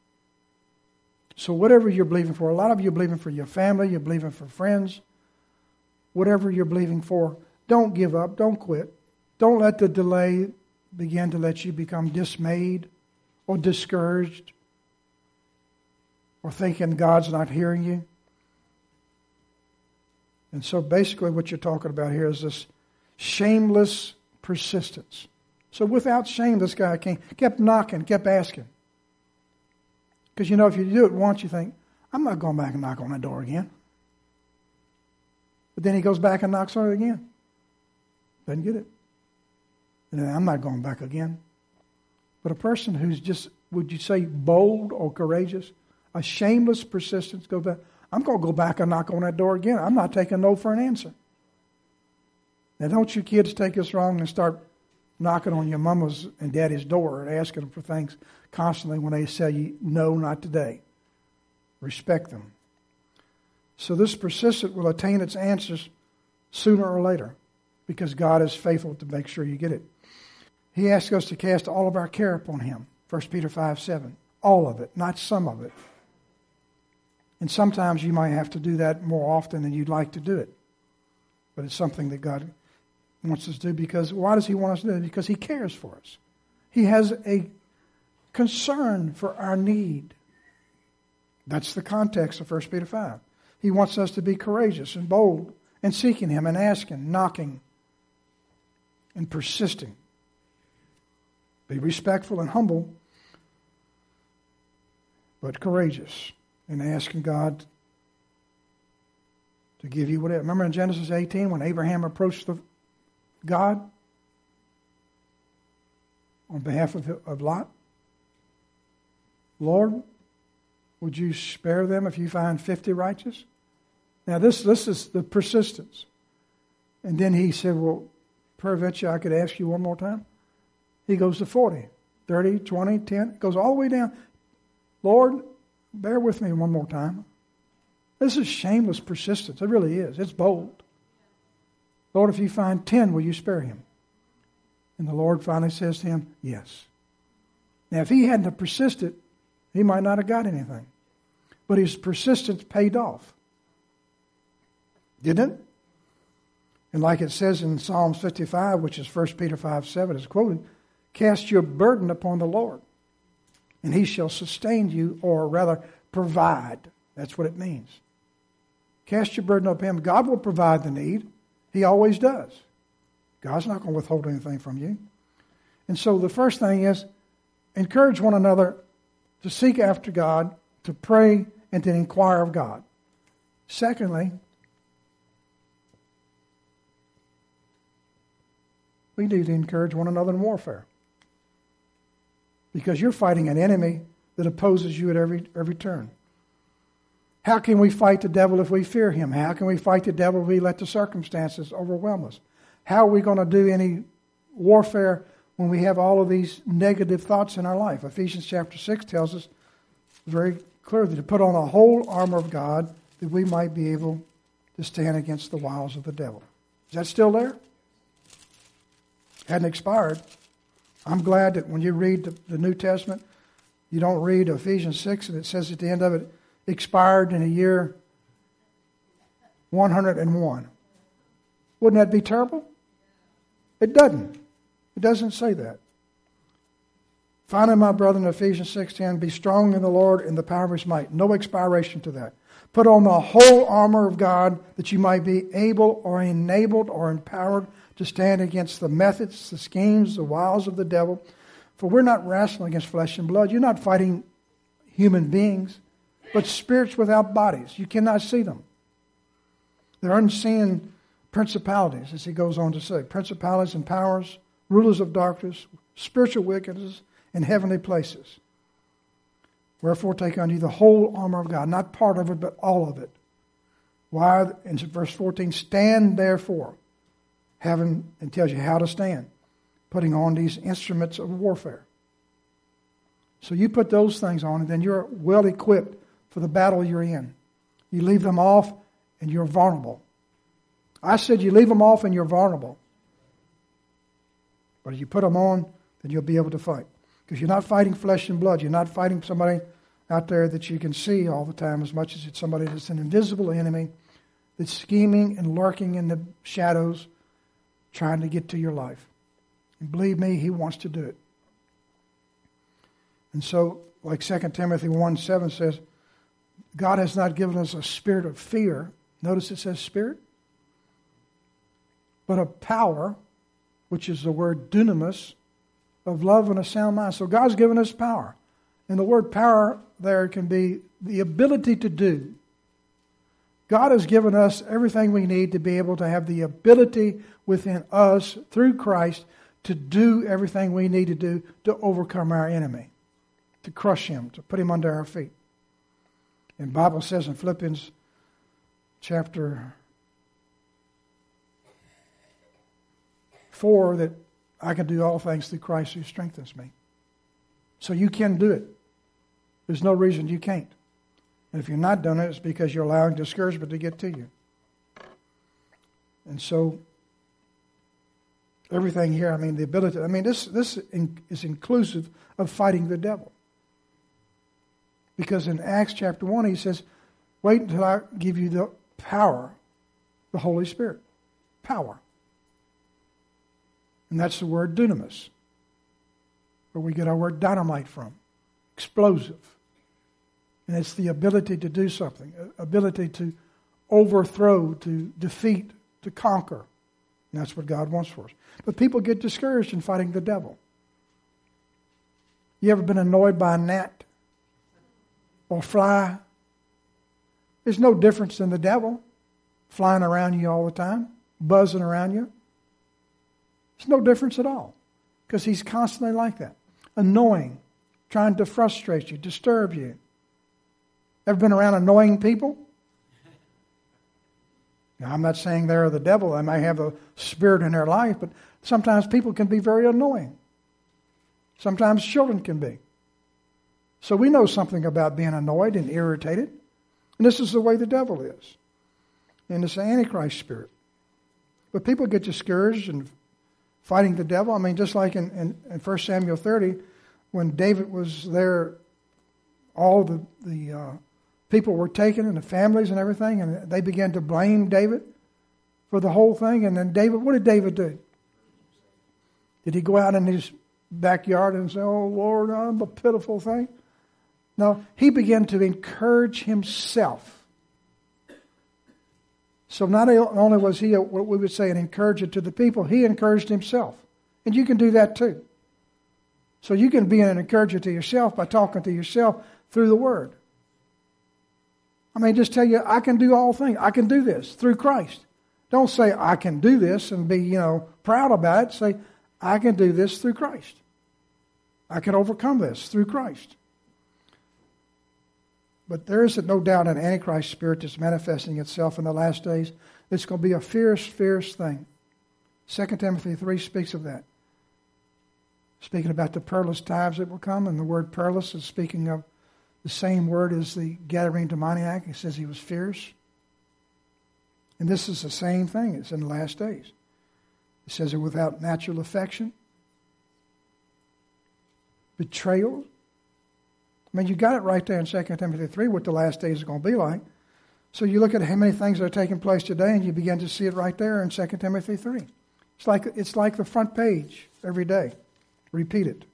So whatever you're believing for, a lot of you are believing for your family, you're believing for friends, whatever you're believing for, don't give up, don't quit. Don't let the delay begin to let you become dismayed or discouraged or thinking God's not hearing you. And so basically what you're talking about here is this shameless persistence. So without shame, this guy kept knocking, kept asking. Because if you do it once, you think, I'm not going back and knock on that door again. But then he goes back and knocks on it again. Doesn't get it. And then I'm not going back again. But a person who's just, would you say, bold or courageous, a shameless persistence, goes back, I'm going to go back and knock on that door again. I'm not taking no for an answer. Now, don't you kids take us wrong and start knocking on your mama's and daddy's door and asking them for things constantly when they say, no, not today. Respect them. So this persistent will attain its answers sooner or later because God is faithful to make sure you get it. He asks us to cast all of our care upon Him. 1 Peter 5:7. All of it, not some of it. And sometimes you might have to do that more often than you'd like to do it. But it's something that God wants us to do because why does He want us to do it? Because He cares for us. He has a concern for our need. That's the context of 1 Peter 5. He wants us to be courageous and bold and seeking Him and asking, knocking, and persisting. Be respectful and humble, but courageous in asking God to give you whatever. Remember in Genesis 18 when Abraham approached God on behalf of Lot? Lord, would you spare them if you find 50 righteous? Now this is the persistence. And then he said, well, peradventure I could ask you one more time. He goes to 40, 30, 20, 10. Goes all the way down. Lord, bear with me one more time. This is shameless persistence. It really is. It's bold. Lord, if you find 10, will you spare him? And the Lord finally says to him, yes. Now, if he hadn't have persisted, he might not have got anything. But his persistence paid off. Didn't it? And like it says in Psalms 55, which is 1 Peter 5:7 is quoted, cast your burden upon the Lord, and he shall sustain you, or rather provide. That's what it means. Cast your burden upon him. God will provide the need. He always does. God's not going to withhold anything from you. And so the first thing is encourage one another to seek after God, to pray, and to inquire of God. Secondly, we need to encourage one another in warfare. Because you're fighting an enemy that opposes you at every turn. How can we fight the devil if we fear him? How can we fight the devil if we let the circumstances overwhelm us? How are we going to do any warfare when we have all of these negative thoughts in our life? Ephesians chapter 6 tells us very clearly to put on the whole armor of God that we might be able to stand against the wiles of the devil. Is that still there? Hadn't expired. I'm glad that when you read the New Testament, you don't read Ephesians 6 and it says at the end of it, expired in the year 101. Wouldn't that be terrible? It doesn't. It doesn't say that. Finally, my brother, in Ephesians 6:10, be strong in the Lord and the power of his might. No expiration to that. Put on the whole armor of God that you might be able or enabled or empowered to stand against the methods, the schemes, the wiles of the devil. For we're not wrestling against flesh and blood. You're not fighting human beings, but spirits without bodies. You cannot see them. They're unseen principalities, as he goes on to say. Principalities and powers, rulers of darkness, spiritual wickedness in heavenly places. Wherefore take unto you the whole armor of God, not part of it, but all of it. Why? In verse 14, stand therefore. And tells you how to stand, putting on these instruments of warfare. So you put those things on, and then you're well equipped for the battle you're in. You leave them off, and you're vulnerable. I said you leave them off, and you're vulnerable. But if you put them on, then you'll be able to fight. Because you're not fighting flesh and blood. You're not fighting somebody out there that you can see all the time as much as it's somebody that's an invisible enemy that's scheming and lurking in the shadows, trying to get to your life. And believe me, he wants to do it. And so, like 2 Timothy 1:7 says, God has not given us a spirit of fear. Notice it says spirit. But of power, which is the word dunamis, of love and a sound mind. So God's given us power. And the word power there can be the ability to do. God has given us everything we need to be able to have the ability within us through Christ to do everything we need to do to overcome our enemy, to crush him, to put him under our feet. And the Bible says in Philippians chapter 4 that I can do all things through Christ who strengthens me. So you can do it. There's no reason you can't. And if you're not doing it, it's because you're allowing discouragement to get to you. And so, everything here, the ability, this is inclusive of fighting the devil. Because in Acts chapter 1, he says, wait until I give you the power, the Holy Spirit. Power. And that's the word dunamis, where we get our word dynamite from. Explosive. And it's the ability to do something, ability to overthrow, to defeat, to conquer. And that's what God wants for us. But people get discouraged in fighting the devil. You ever been annoyed by a gnat or fly? There's no difference in the devil flying around you all the time, buzzing around you. There's no difference at all, because he's constantly like that. Annoying, trying to frustrate you, disturb you. Ever been around annoying people? Now, I'm not saying they're the devil. They may have a spirit in their life, but sometimes people can be very annoying. Sometimes children can be. So we know something about being annoyed and irritated. And this is the way the devil is. And it's the Antichrist spirit. But people get discouraged in fighting the devil. Just like in 1 Samuel 30, when David was there, all the people were taken and the families and everything, and they began to blame David for the whole thing. And then what did David do? Did he go out in his backyard and say, oh, Lord, I'm a pitiful thing? No, he began to encourage himself. So not only was he, what we would say, an encourager to the people, he encouraged himself. And you can do that too. So you can be an encourager to yourself by talking to yourself through the Word. Just tell you, I can do all things. I can do this through Christ. Don't say, I can do this and be, proud about it. Say, I can do this through Christ. I can overcome this through Christ. But there is no doubt an Antichrist spirit that's manifesting itself in the last days. It's going to be a fierce, fierce thing. 2 Timothy 3 speaks of that. Speaking about the perilous times that will come, and the word perilous is speaking of the same word as the Gadarene demoniac. It says he was fierce. And this is the same thing. It's in the last days. It says it without natural affection, betrayal. You got it right there in 2 Timothy 3 what the last days are going to be like. So you look at how many things are taking place today, and you begin to see it right there in 2 Timothy 3. It's like the front page every day. Repeat it.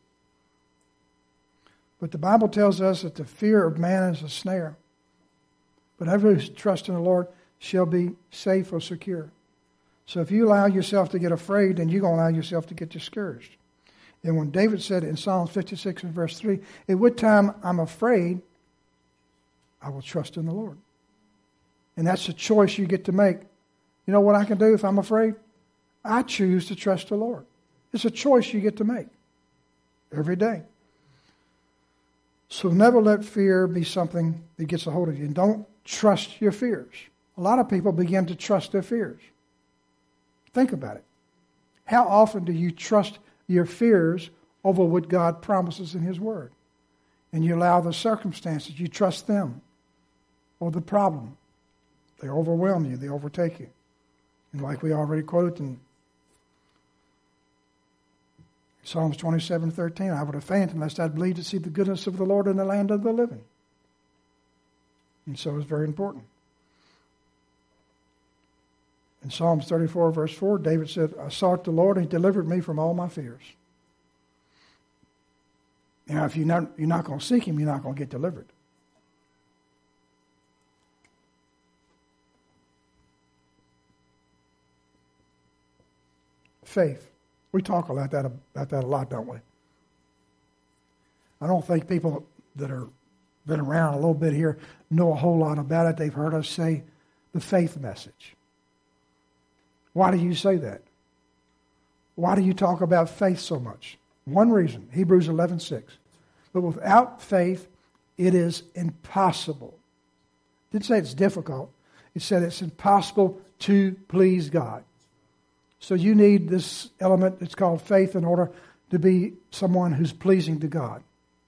But the Bible tells us that the fear of man is a snare. But everyone who trusts in the Lord shall be safe or secure. So if you allow yourself to get afraid, then you're going to allow yourself to get discouraged. And when David said in Psalms 56 and verse 3, at what time I'm afraid, I will trust in the Lord. And that's a choice you get to make. You know what I can do if I'm afraid? I choose to trust the Lord. It's a choice you get to make every day. So never let fear be something that gets a hold of you. And don't trust your fears. A lot of people begin to trust their fears. Think about it. How often do you trust your fears over what God promises in His Word? And you allow the circumstances, you trust them, or the problem. They overwhelm you, they overtake you. And like we already quoted in Psalms 27:13, I would have fainted unless I'd believed to see the goodness of the Lord in the land of the living. And so it's very important. In Psalms 34, verse 4, David said, I sought the Lord and He delivered me from all my fears. Now, if you're not going to seek Him, you're not going to get delivered. Faith. We talk about that a lot, don't we? I don't think people that are been around a little bit here know a whole lot about it. They've heard us say the faith message. Why do you say that? Why do you talk about faith so much? One reason, Hebrews 11:6. But without faith, it is impossible. It didn't say it's difficult. It said it's impossible to please God. So you need this element that's called faith in order to be someone who's pleasing to God.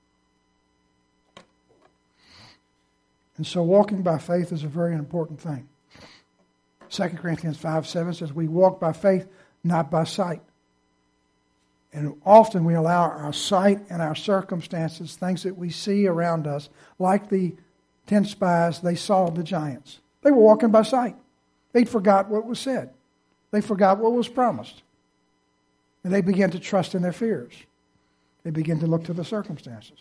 And so walking by faith is a very important thing. 2 Corinthians 5:7 says, we walk by faith, not by sight. And often we allow our sight and our circumstances, things that we see around us, like the 10 spies, they saw the giants. They were walking by sight. They'd forgot what was said. They forgot what was promised. And they began to trust in their fears. They began to look to the circumstances.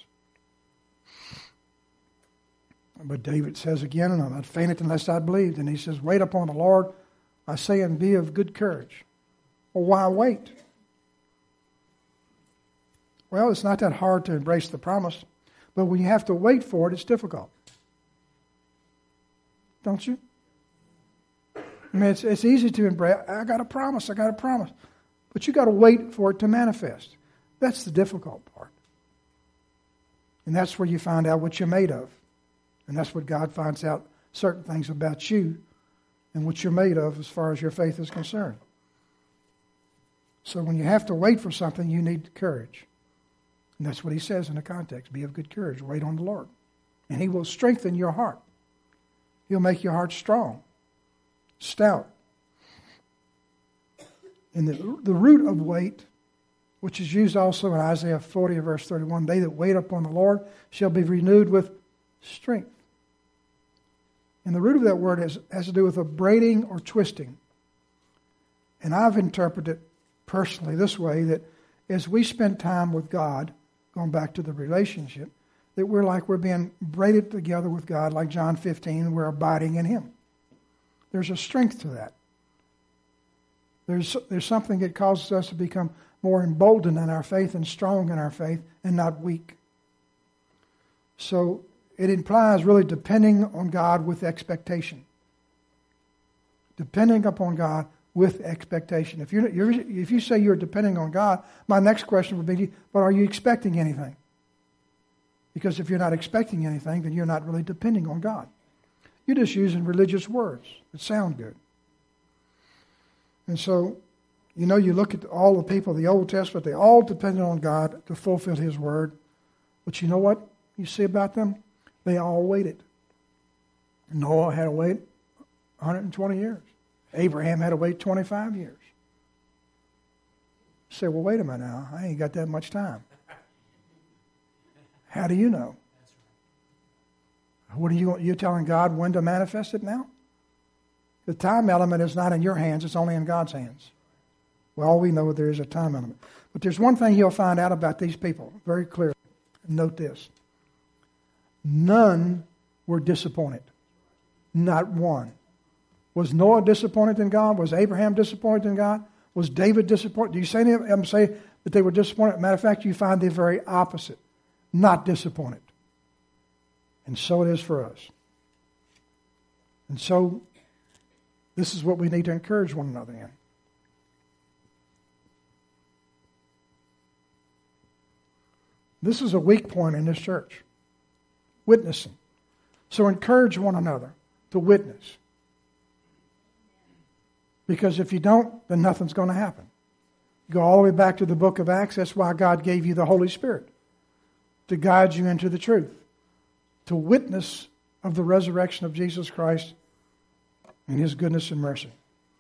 But David says again, and I'm not fainted unless I believed. And he says, wait upon the Lord, I say, and be of good courage. Well, why wait? Well, it's not that hard to embrace the promise, but when you have to wait for it, it's difficult. Don't you? I mean, it's easy to embrace. I got a promise. But you got to wait for it to manifest. That's the difficult part. And that's where you find out what you're made of. And that's what God finds out certain things about you and what you're made of as far as your faith is concerned. So when you have to wait for something, you need courage. And that's what he says in the context. Be of good courage. Wait on the Lord. And he will strengthen your heart. He'll make your heart strong, stout. And the root of wait, which is used also in Isaiah 40, verse 31, they that wait upon the Lord shall be renewed with strength. And the root of that word has to do with a braiding or twisting. And I've interpreted personally this way, that as we spend time with God, going back to the relationship, that we're being braided together with God, like John 15, we're abiding in him. There's a strength to that. There's something that causes us to become more emboldened in our faith and strong in our faith and not weak. So it implies really depending on God with expectation. Depending upon God with expectation. If you say you're depending on God, my next question would be, but are you expecting anything? Because if you're not expecting anything, then you're not really depending on God. You're just using religious words that sound good. And so, you look at all the people of the Old Testament, they all depended on God to fulfill his word. But you know what you see about them? They all waited. Noah had to wait 120 years. Abraham had to wait 25 years. You say, well, wait a minute now. I ain't got that much time. How do you know? What are you telling God when to manifest it now? The time element is not in your hands. It's only in God's hands. Well, we know there is a time element. But there's one thing you'll find out about these people very clearly. Note this. None were disappointed. Not one. Was Noah disappointed in God? Was Abraham disappointed in God? Was David disappointed? Do you say any of them say that they were disappointed? Matter of fact, you find the very opposite. Not disappointed. And so it is for us. And so this is what we need to encourage one another in. This is a weak point in this church. Witnessing. So encourage one another to witness. Because if you don't, then nothing's going to happen. Go all the way back to the book of Acts. That's why God gave you the Holy Spirit. To guide you into the truth. To witness of the resurrection of Jesus Christ and his goodness and mercy.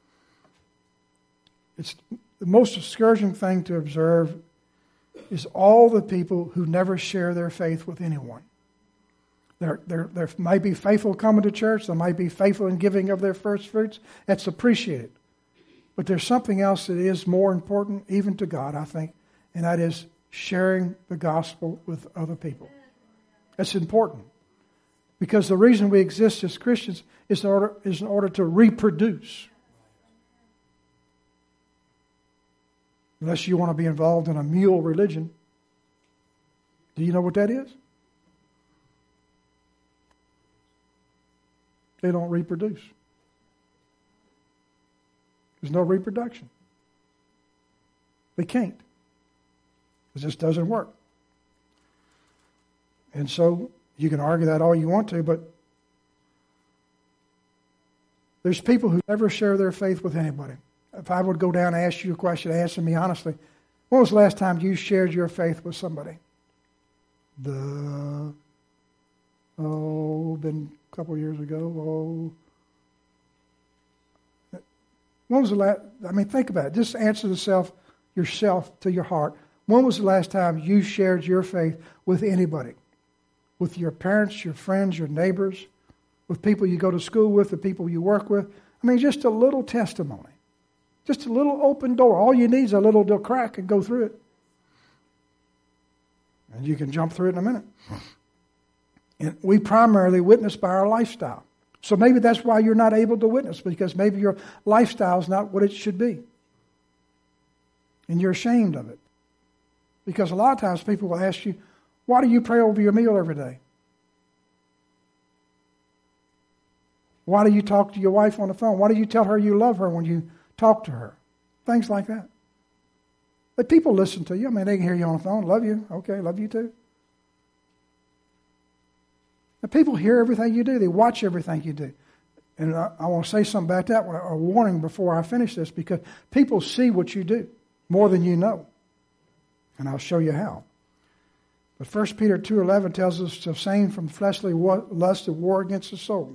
It's the most discouraging thing to observe is all the people who never share their faith with anyone. They might be faithful coming to church. They might be faithful in giving of their first fruits. That's appreciated. But there's something else that is more important, even to God, I think, and that is sharing the gospel with other people. That's important. Because the reason we exist as Christians is in order to reproduce. Unless you want to be involved in a mule religion. Do you know what that is? They don't reproduce. There's no reproduction. They can't. It just doesn't work. And so you can argue that all you want to, but there's people who never share their faith with anybody. If I would go down and ask you a question, answer me honestly. When was the last time you shared your faith with somebody? Been a couple of years ago. When was the last? Think about it. Just answer yourself to your heart. When was the last time you shared your faith with anybody? With your parents, your friends, your neighbors, with people you go to school with, the people you work with. Just a little testimony. Just a little open door. All you need is a little crack and go through it. And you can jump through it in a minute. And we primarily witness by our lifestyle. So maybe that's why you're not able to witness, because maybe your lifestyle is not what it should be. And you're ashamed of it. Because a lot of times people will ask you, why do you pray over your meal every day? Why do you talk to your wife on the phone? Why do you tell her you love her when you talk to her? Things like that. But people listen to you. They can hear you on the phone. Love you. Okay, love you too. And people hear everything you do. They watch everything you do. And I want to say something about that, a warning before I finish this, because people see what you do more than you know. And I'll show you how. But 1 Peter 2:11 tells us to abstain from fleshly lust of war against the soul.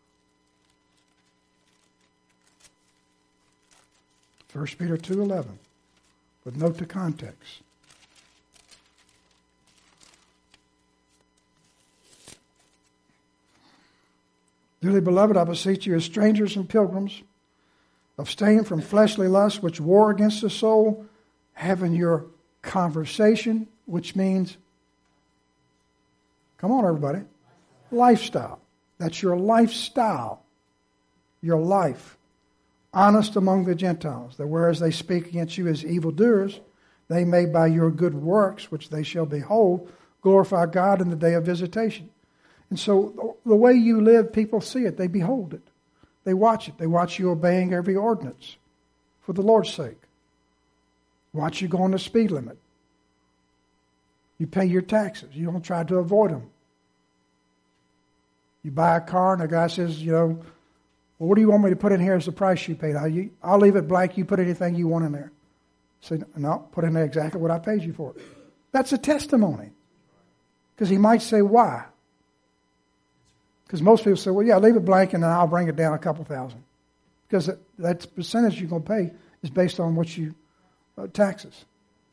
1 Peter 2:11, with note to context. Dearly beloved, I beseech you as strangers and pilgrims, abstain from fleshly lusts which war against the soul, having your conversation, which means, come on everybody, lifestyle. That's your lifestyle, your life. Honest among the Gentiles, that whereas they speak against you as evildoers, they may by your good works, which they shall behold, glorify God in the day of visitation. And so the way you live, people see it. They behold it. They watch it. They watch you obeying every ordinance for the Lord's sake. Watch you go on the speed limit. You pay your taxes. You don't try to avoid them. You buy a car and the guy says, well, what do you want me to put in here as the price you paid? I'll leave it blank. You put anything you want in there. Say, no, put in there exactly what I paid you for it. That's a testimony. Because he might say, why? Because most people say, well, yeah, leave it blank and then I'll bring it down a couple thousand. Because that percentage you're going to pay is based on what you taxes.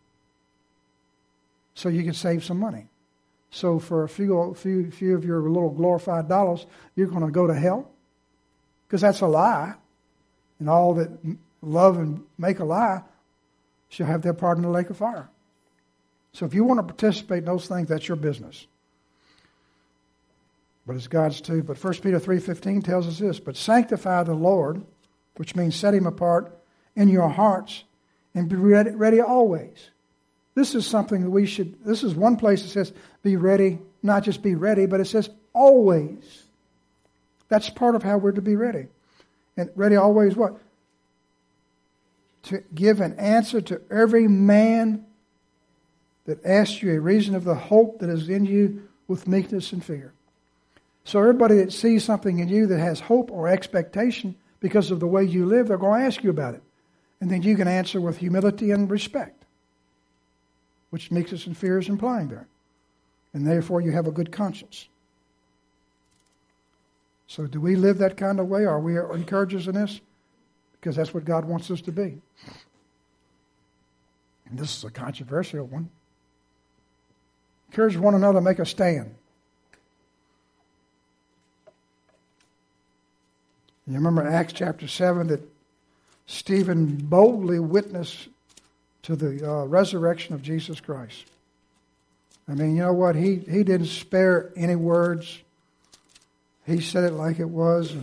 So you can save some money. So for a few of your little glorified dollars, you're going to go to hell. Because that's a lie. And all that love and make a lie shall have their part in the lake of fire. So if you want to participate in those things, that's your business. But it's God's too. But 1 Peter 3:15 tells us this, but sanctify the Lord, which means set him apart in your hearts, and be ready always. This is something that this is one place that says be ready, not just be ready, but it says always. That's part of how we're to be ready. And ready always what? To give an answer to every man that asks you a reason of the hope that is in you with meekness and fear. So everybody that sees something in you that has hope or expectation because of the way you live, they're going to ask you about it. And then you can answer with humility and respect, which meekness and fear is implying there. And therefore you have a good conscience. So do we live that kind of way? Are we encouragers in this? Because that's what God wants us to be. And this is a controversial one. Encourage one another to make a stand. You remember Acts chapter 7 that Stephen boldly witnessed to the resurrection of Jesus Christ. You know what? He didn't spare any words. He said it like it was.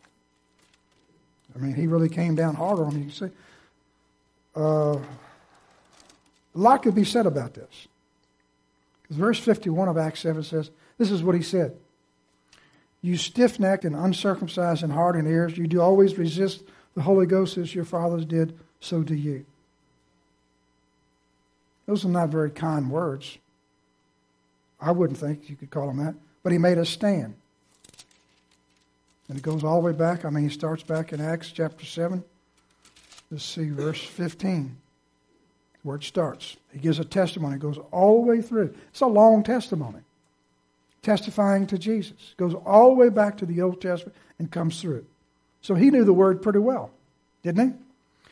And he really came down hard on him. You can see. A lot could be said about this. Because verse 51 of Acts 7 says, this is what he said. You stiff-necked and uncircumcised in heart and ears, you do always resist the Holy Ghost as your fathers did, so do you. Those are not very kind words. I wouldn't think you could call them that. But he made us stand. And it goes all the way back. He starts back in Acts chapter 7. Let's see, verse 15, where it starts. He gives a testimony. It goes all the way through. It's a long testimony. Testifying to Jesus. Goes all the way back to the Old Testament and comes through it. So he knew the word pretty well, didn't he?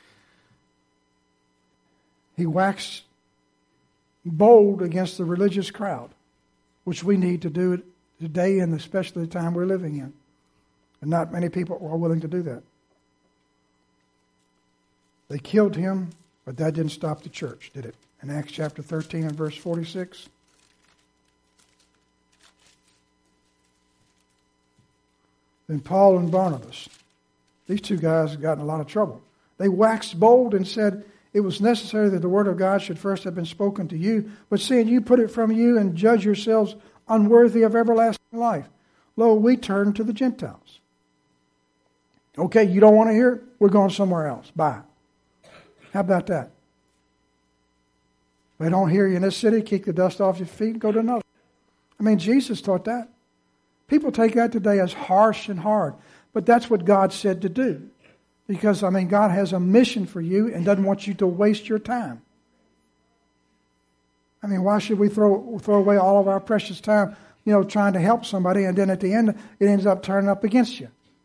He waxed bold against the religious crowd, which we need to do today and especially the time we're living in. And not many people are willing to do that. They killed him, but that didn't stop the church, did it? In Acts chapter 13 and verse 46. Then Paul and Barnabas, these two guys got in a lot of trouble. They waxed bold and said, it was necessary that the word of God should first have been spoken to you, but seeing you put it from you and judge yourselves unworthy of everlasting life, lo, we turn to the Gentiles. Okay, you don't want to hear it? We're going somewhere else. Bye. How about that? They don't hear you in this city, kick the dust off your feet and go to another. I mean, Jesus taught that. People take that today as harsh and hard, but that's what God said to do. Because, I mean, God has a mission for you and doesn't want you to waste your time. I mean, why should we throw away all of our precious time, trying to help somebody, and then at the end, it ends up turning up against you?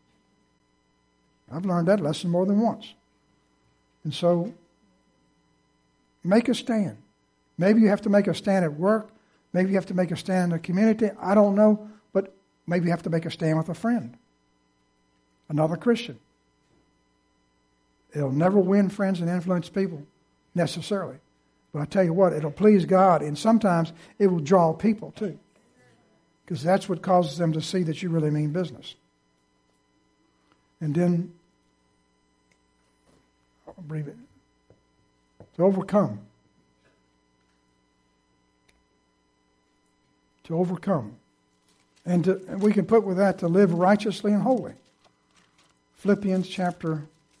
I've learned that lesson more than once. And so, make a stand. Maybe you have to make a stand at work. Maybe you have to make a stand in the community. I don't know. But maybe you have to make a stand with a friend. Another Christian. It'll never win friends and influence people, necessarily. But I tell you what, it'll please God, and sometimes it will draw people too. Because that's what causes them to see that you really mean business. And then, I'll breathe it. To overcome. To overcome. And we can put with that to live righteously and holy. Philippians chapter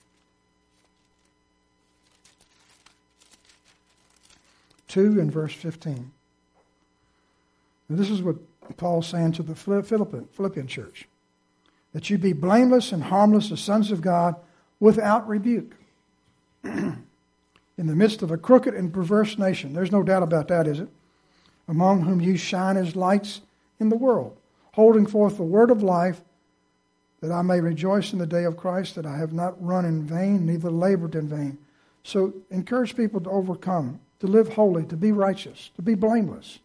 2 and verse 15. Now, this is what Paul's saying to the Philippian church. That you be blameless and harmless as sons of God without rebuke. In the midst of a crooked and perverse nation. There's no doubt about that, is it? Among whom you shine as lights in the world, holding forth the word of life, that I may rejoice in the day of Christ, that I have not run in vain, neither labored in vain. So encourage people to overcome, to live holy, to be righteous, to be blameless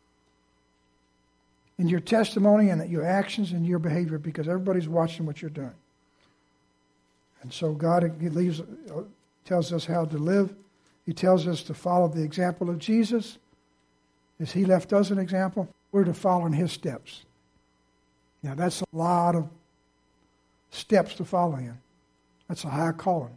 in your testimony and your actions and your behavior, because everybody's watching what you're doing. And so God tells us how to live. He tells us to follow the example of Jesus. As he left us an example, we're to follow in his steps. Now that's a lot of steps to follow in. That's a high calling.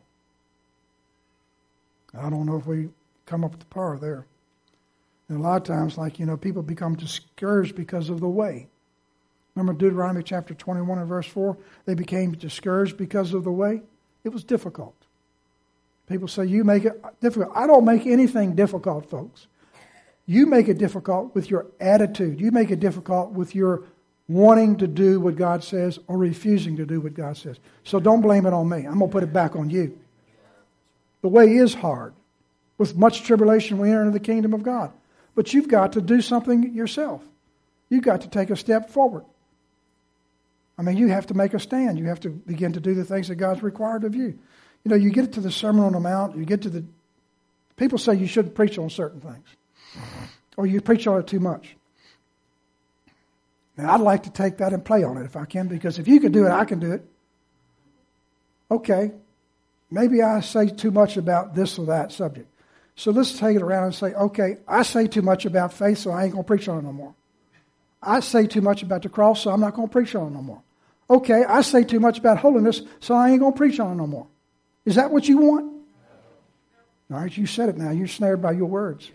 I don't know if we come up to par there. And a lot of times, people become discouraged because of the way. Remember Deuteronomy chapter 21 and verse 4? They became discouraged because of the way. It was difficult. People say, you make it difficult. I don't make anything difficult, folks. You make it difficult with your attitude. You make it difficult with your wanting to do what God says or refusing to do what God says. So don't blame it on me. I'm going to put it back on you. The way is hard. With much tribulation we enter into the kingdom of God. But you've got to do something yourself. You've got to take a step forward. I mean, you have to make a stand. You have to begin to do the things that God's required of you. You get to the Sermon on the Mount, you get to the... People say you shouldn't preach on certain things. Or you preach on it too much. Now, I'd like to take that and play on it if I can, because if you can do it, I can do it. Okay, maybe I say too much about this or that subject. So let's take it around and say, okay, I say too much about faith, so I ain't going to preach on it no more. I say too much about the cross, so I'm not going to preach on it no more. Okay, I say too much about holiness, so I ain't going to preach on it no more. Is that what you want? All right, you said it now. You're snared by your words.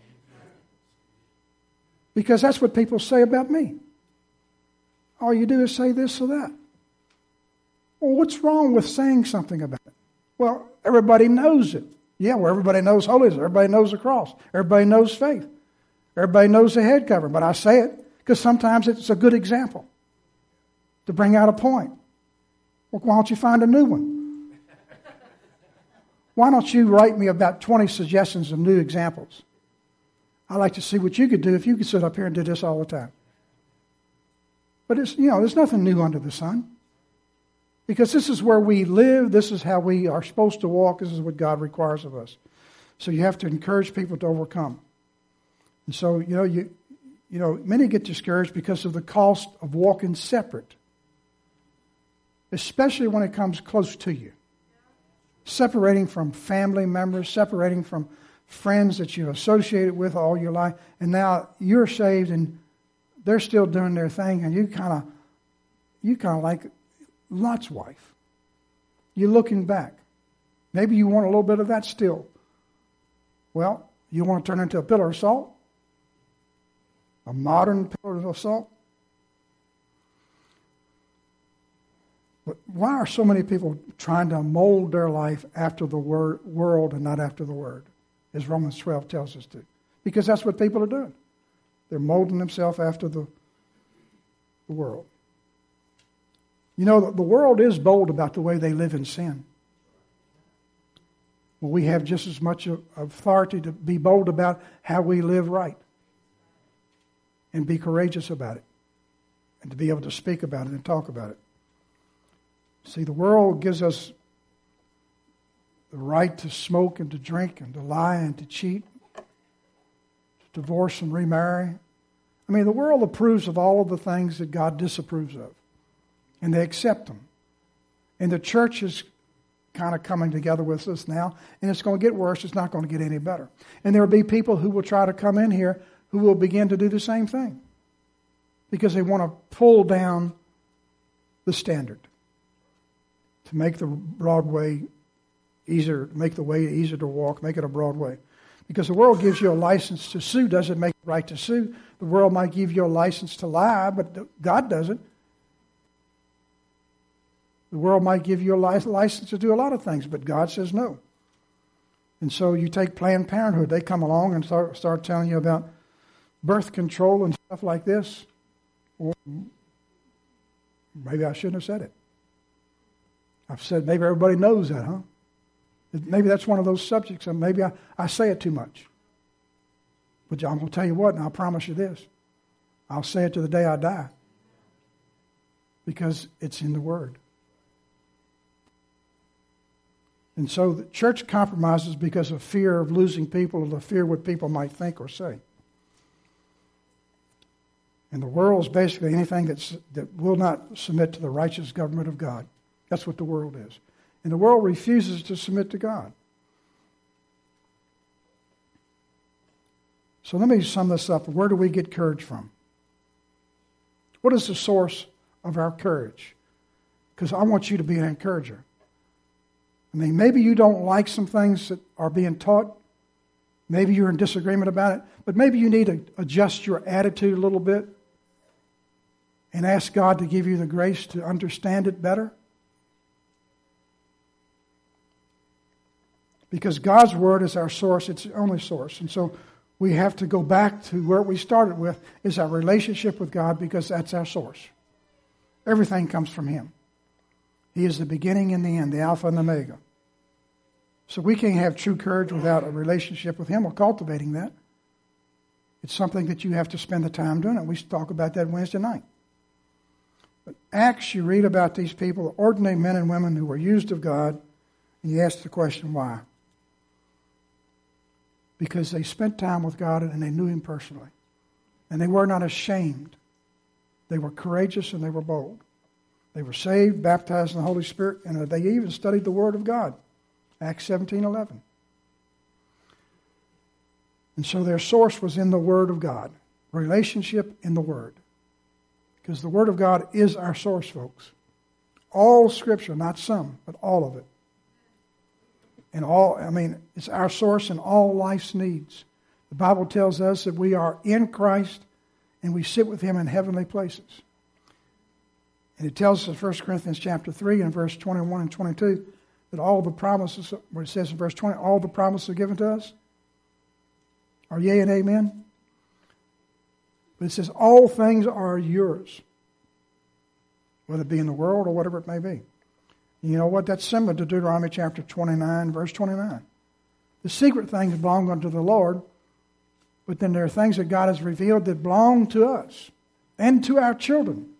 Because that's what people say about me. All you do is say this or that. Well, what's wrong with saying something about it? Well, everybody knows it. Yeah, well, everybody knows holiness. Everybody knows the cross. Everybody knows faith. Everybody knows the head covering. But I say it because sometimes it's a good example to bring out a point. Well, why don't you find a new one? Why don't you write me about 20 suggestions of new examples? I'd like to see what you could do if you could sit up here and do this all the time. But it's, there's nothing new under the sun. Because this is where we live. This is how we are supposed to walk. This is what God requires of us. So you have to encourage people to overcome. And so, many get discouraged because of the cost of walking separate. Especially when it comes close to you. Separating from family members, separating from friends that you've associated with all your life. And now you're saved and they're still doing their thing, and you kind of like Lot's wife. You're looking back. Maybe you want a little bit of that still. Well, you want to turn into a pillar of salt? A modern pillar of salt? But why are so many people trying to mold their life after the world and not after the Word? As Romans 12 tells us to. Because that's what people are doing. They're molding themselves after the world. The world is bold about the way they live in sin. Well, we have just as much authority to be bold about how we live right. And be courageous about it. And to be able to speak about it and talk about it. See, the world gives us the right to smoke and to drink and to lie and to cheat, to divorce and remarry. I mean, the world approves of all of the things that God disapproves of. And they accept them. And the church is kind of coming together with us now. And it's going to get worse. It's not going to get any better. And there will be people who will try to come in here who will begin to do the same thing. Because they want to pull down the standard. To make the broad way easier, make the way easier to walk, make it a broad way. Because the world gives you a license to sue, doesn't make it right to sue. The world might give you a license to lie, but God doesn't. The world might give you a license to do a lot of things, but God says no. And so you take Planned Parenthood. They come along and start telling you about birth control and stuff like this. Well, maybe I shouldn't have said it. I've said maybe everybody knows that, huh? Maybe that's one of those subjects, and maybe I say it too much. But I'm going to tell you what, and I'll promise you this. I'll say it to the day I die. Because it's in the Word. And so the church compromises because of fear of losing people or the fear what people might think or say. And the world is basically anything that will not submit to the righteous government of God. That's what the world is. And the world refuses to submit to God. So let me sum this up. Where do we get courage from? What is the source of our courage? Because I want you to be an encourager. I mean, maybe you don't like some things that are being taught. Maybe you're in disagreement about it. But maybe you need to adjust your attitude a little bit and ask God to give you the grace to understand it better. Because God's Word is our source. It's the only source. And so we have to go back to where we started with, is our relationship with God, because that's our source. Everything comes from Him. He is the beginning and the end, the Alpha and the Omega. So we can't have true courage without a relationship with Him or cultivating that. It's something that you have to spend the time doing. And we talk about that Wednesday night. But Acts, you read about these people, ordinary men and women who were used of God, and you ask the question, why? Because they spent time with God and they knew Him personally. And they were not ashamed. They were courageous and they were bold. They were saved, baptized in the Holy Spirit, and they even studied the Word of God. Acts 17:11. And so their source was in the Word of God. Relationship in the Word. Because the Word of God is our source, folks. All Scripture, not some, but all of it. And it's our source in all life's needs. The Bible tells us that we are in Christ and we sit with Him in heavenly places. And it tells us in 1 Corinthians chapter 3 and verse 21 and 22 that all the promises, where it says in verse 20, all the promises are given to us are yea and amen. But it says all things are yours, whether it be in the world or whatever it may be. You know what? That's similar to Deuteronomy chapter 29, verse 29. The secret things belong unto the Lord, but then there are things that God has revealed that belong to us and to our children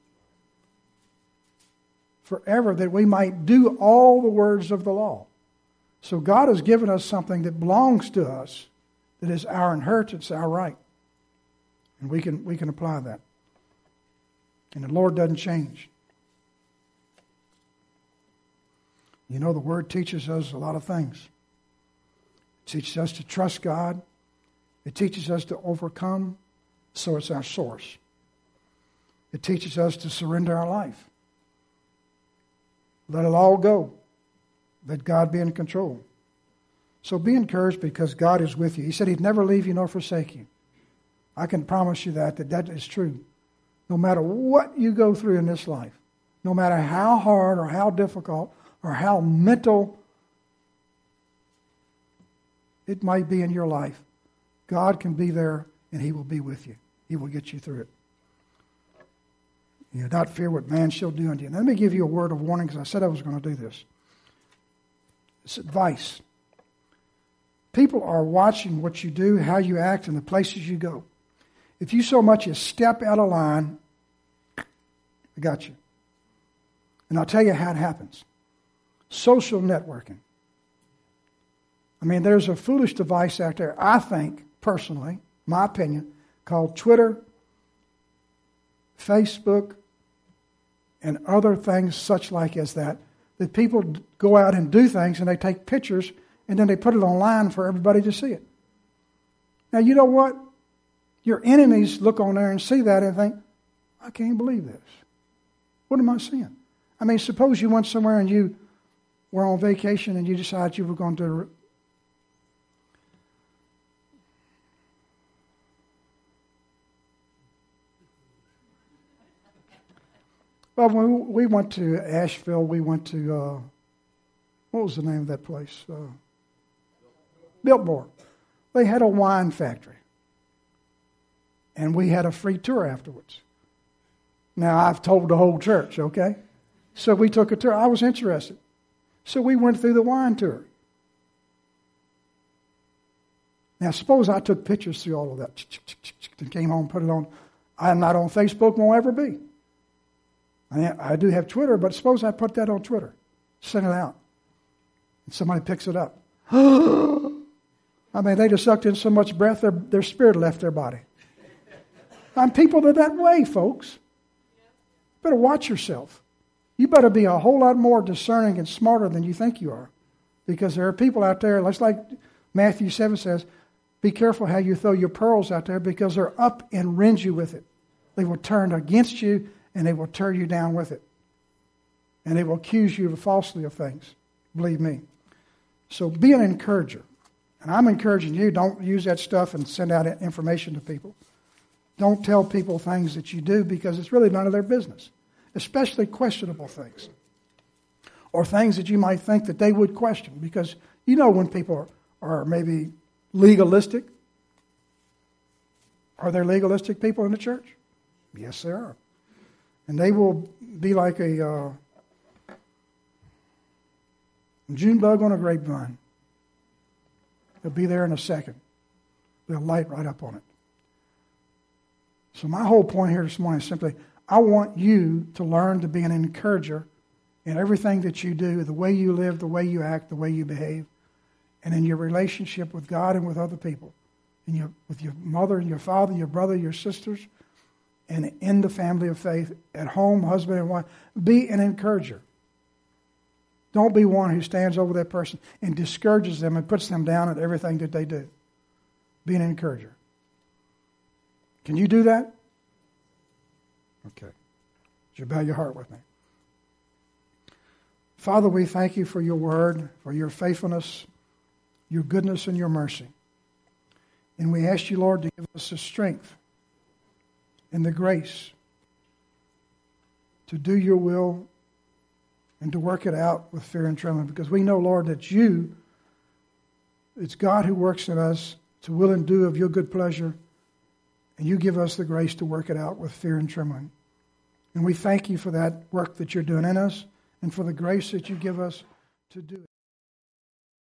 forever, that we might do all the words of the law. So God has given us something that belongs to us, that is our inheritance, our right. And we can apply that. And the Lord doesn't change. You know, the Word teaches us a lot of things. It teaches us to trust God. It teaches us to overcome, so it's our source. It teaches us to surrender our life. Let it all go. Let God be in control. So be encouraged because God is with you. He said He'd never leave you nor forsake you. I can promise you that is true. No matter what you go through in this life, no matter how hard or how difficult or how mental it might be in your life, God can be there and He will be with you. He will get you through it. You do not fear what man shall do unto you. Now, let me give you a word of warning because I said I was going to do this. It's advice. People are watching what you do, how you act, and the places you go. If you so much as step out of line, I got you. And I'll tell you how it happens. Social networking. I mean, there's a foolish device out there, I think, personally, my opinion, called Twitter, Facebook, and other things such like as that people go out and do things and they take pictures and then they put it online for everybody to see it. Now, you know what? Your enemies look on there and see that and think, I can't believe this. What am I seeing? I mean, suppose you went somewhere and you were on vacation and you decided you were going to well, when we went to Asheville, we went to, what was the name of that place? Biltmore. They had a wine factory. And we had a free tour afterwards. Now, I've told the whole church, okay? So we took a tour. I was interested. So we went through the wine tour. Now, suppose I took pictures through all of that and came home and put it on. I am not on Facebook, won't ever be. I do have Twitter, but suppose I put that on Twitter, send it out, and somebody picks it up. I mean, they just sucked in so much breath, their spirit left their body. People are that way, folks. Better watch yourself. You better be a whole lot more discerning and smarter than you think you are. Because there are people out there, just like Matthew 7 says, be careful how you throw your pearls out there because they're up and rend you with it. They will turn against you and they will tear you down with it. And they will accuse you falsely of things. Believe me. So be an encourager. And I'm encouraging you, don't use that stuff and send out information to people. Don't tell people things that you do because it's really none of their business. Especially questionable things. Or things that you might think that they would question. Because you know when people are maybe legalistic. Are there legalistic people in the church? Yes, there are. And they will be like a June bug on a grapevine. They'll be there in a second. They'll light right up on it. So my whole point here this morning is simply, I want you to learn to be an encourager in everything that you do, the way you live, the way you act, the way you behave, and in your relationship with God and with other people, with your mother and your father, your brother, your sisters, and in the family of faith, at home, husband and wife. Be an encourager. Don't be one who stands over that person and discourages them and puts them down at everything that they do. Be an encourager. Can you do that? Okay. Would you bow your heart with me? Father, we thank you for your word, for your faithfulness, your goodness, and your mercy. And we ask you, Lord, to give us the strength and the grace to do your will and to work it out with fear and trembling. Because we know, Lord, that it's God who works in us to will and do of your good pleasure. And you give us the grace to work it out with fear and trembling. And we thank you for that work that you're doing in us and for the grace that you give us to do it.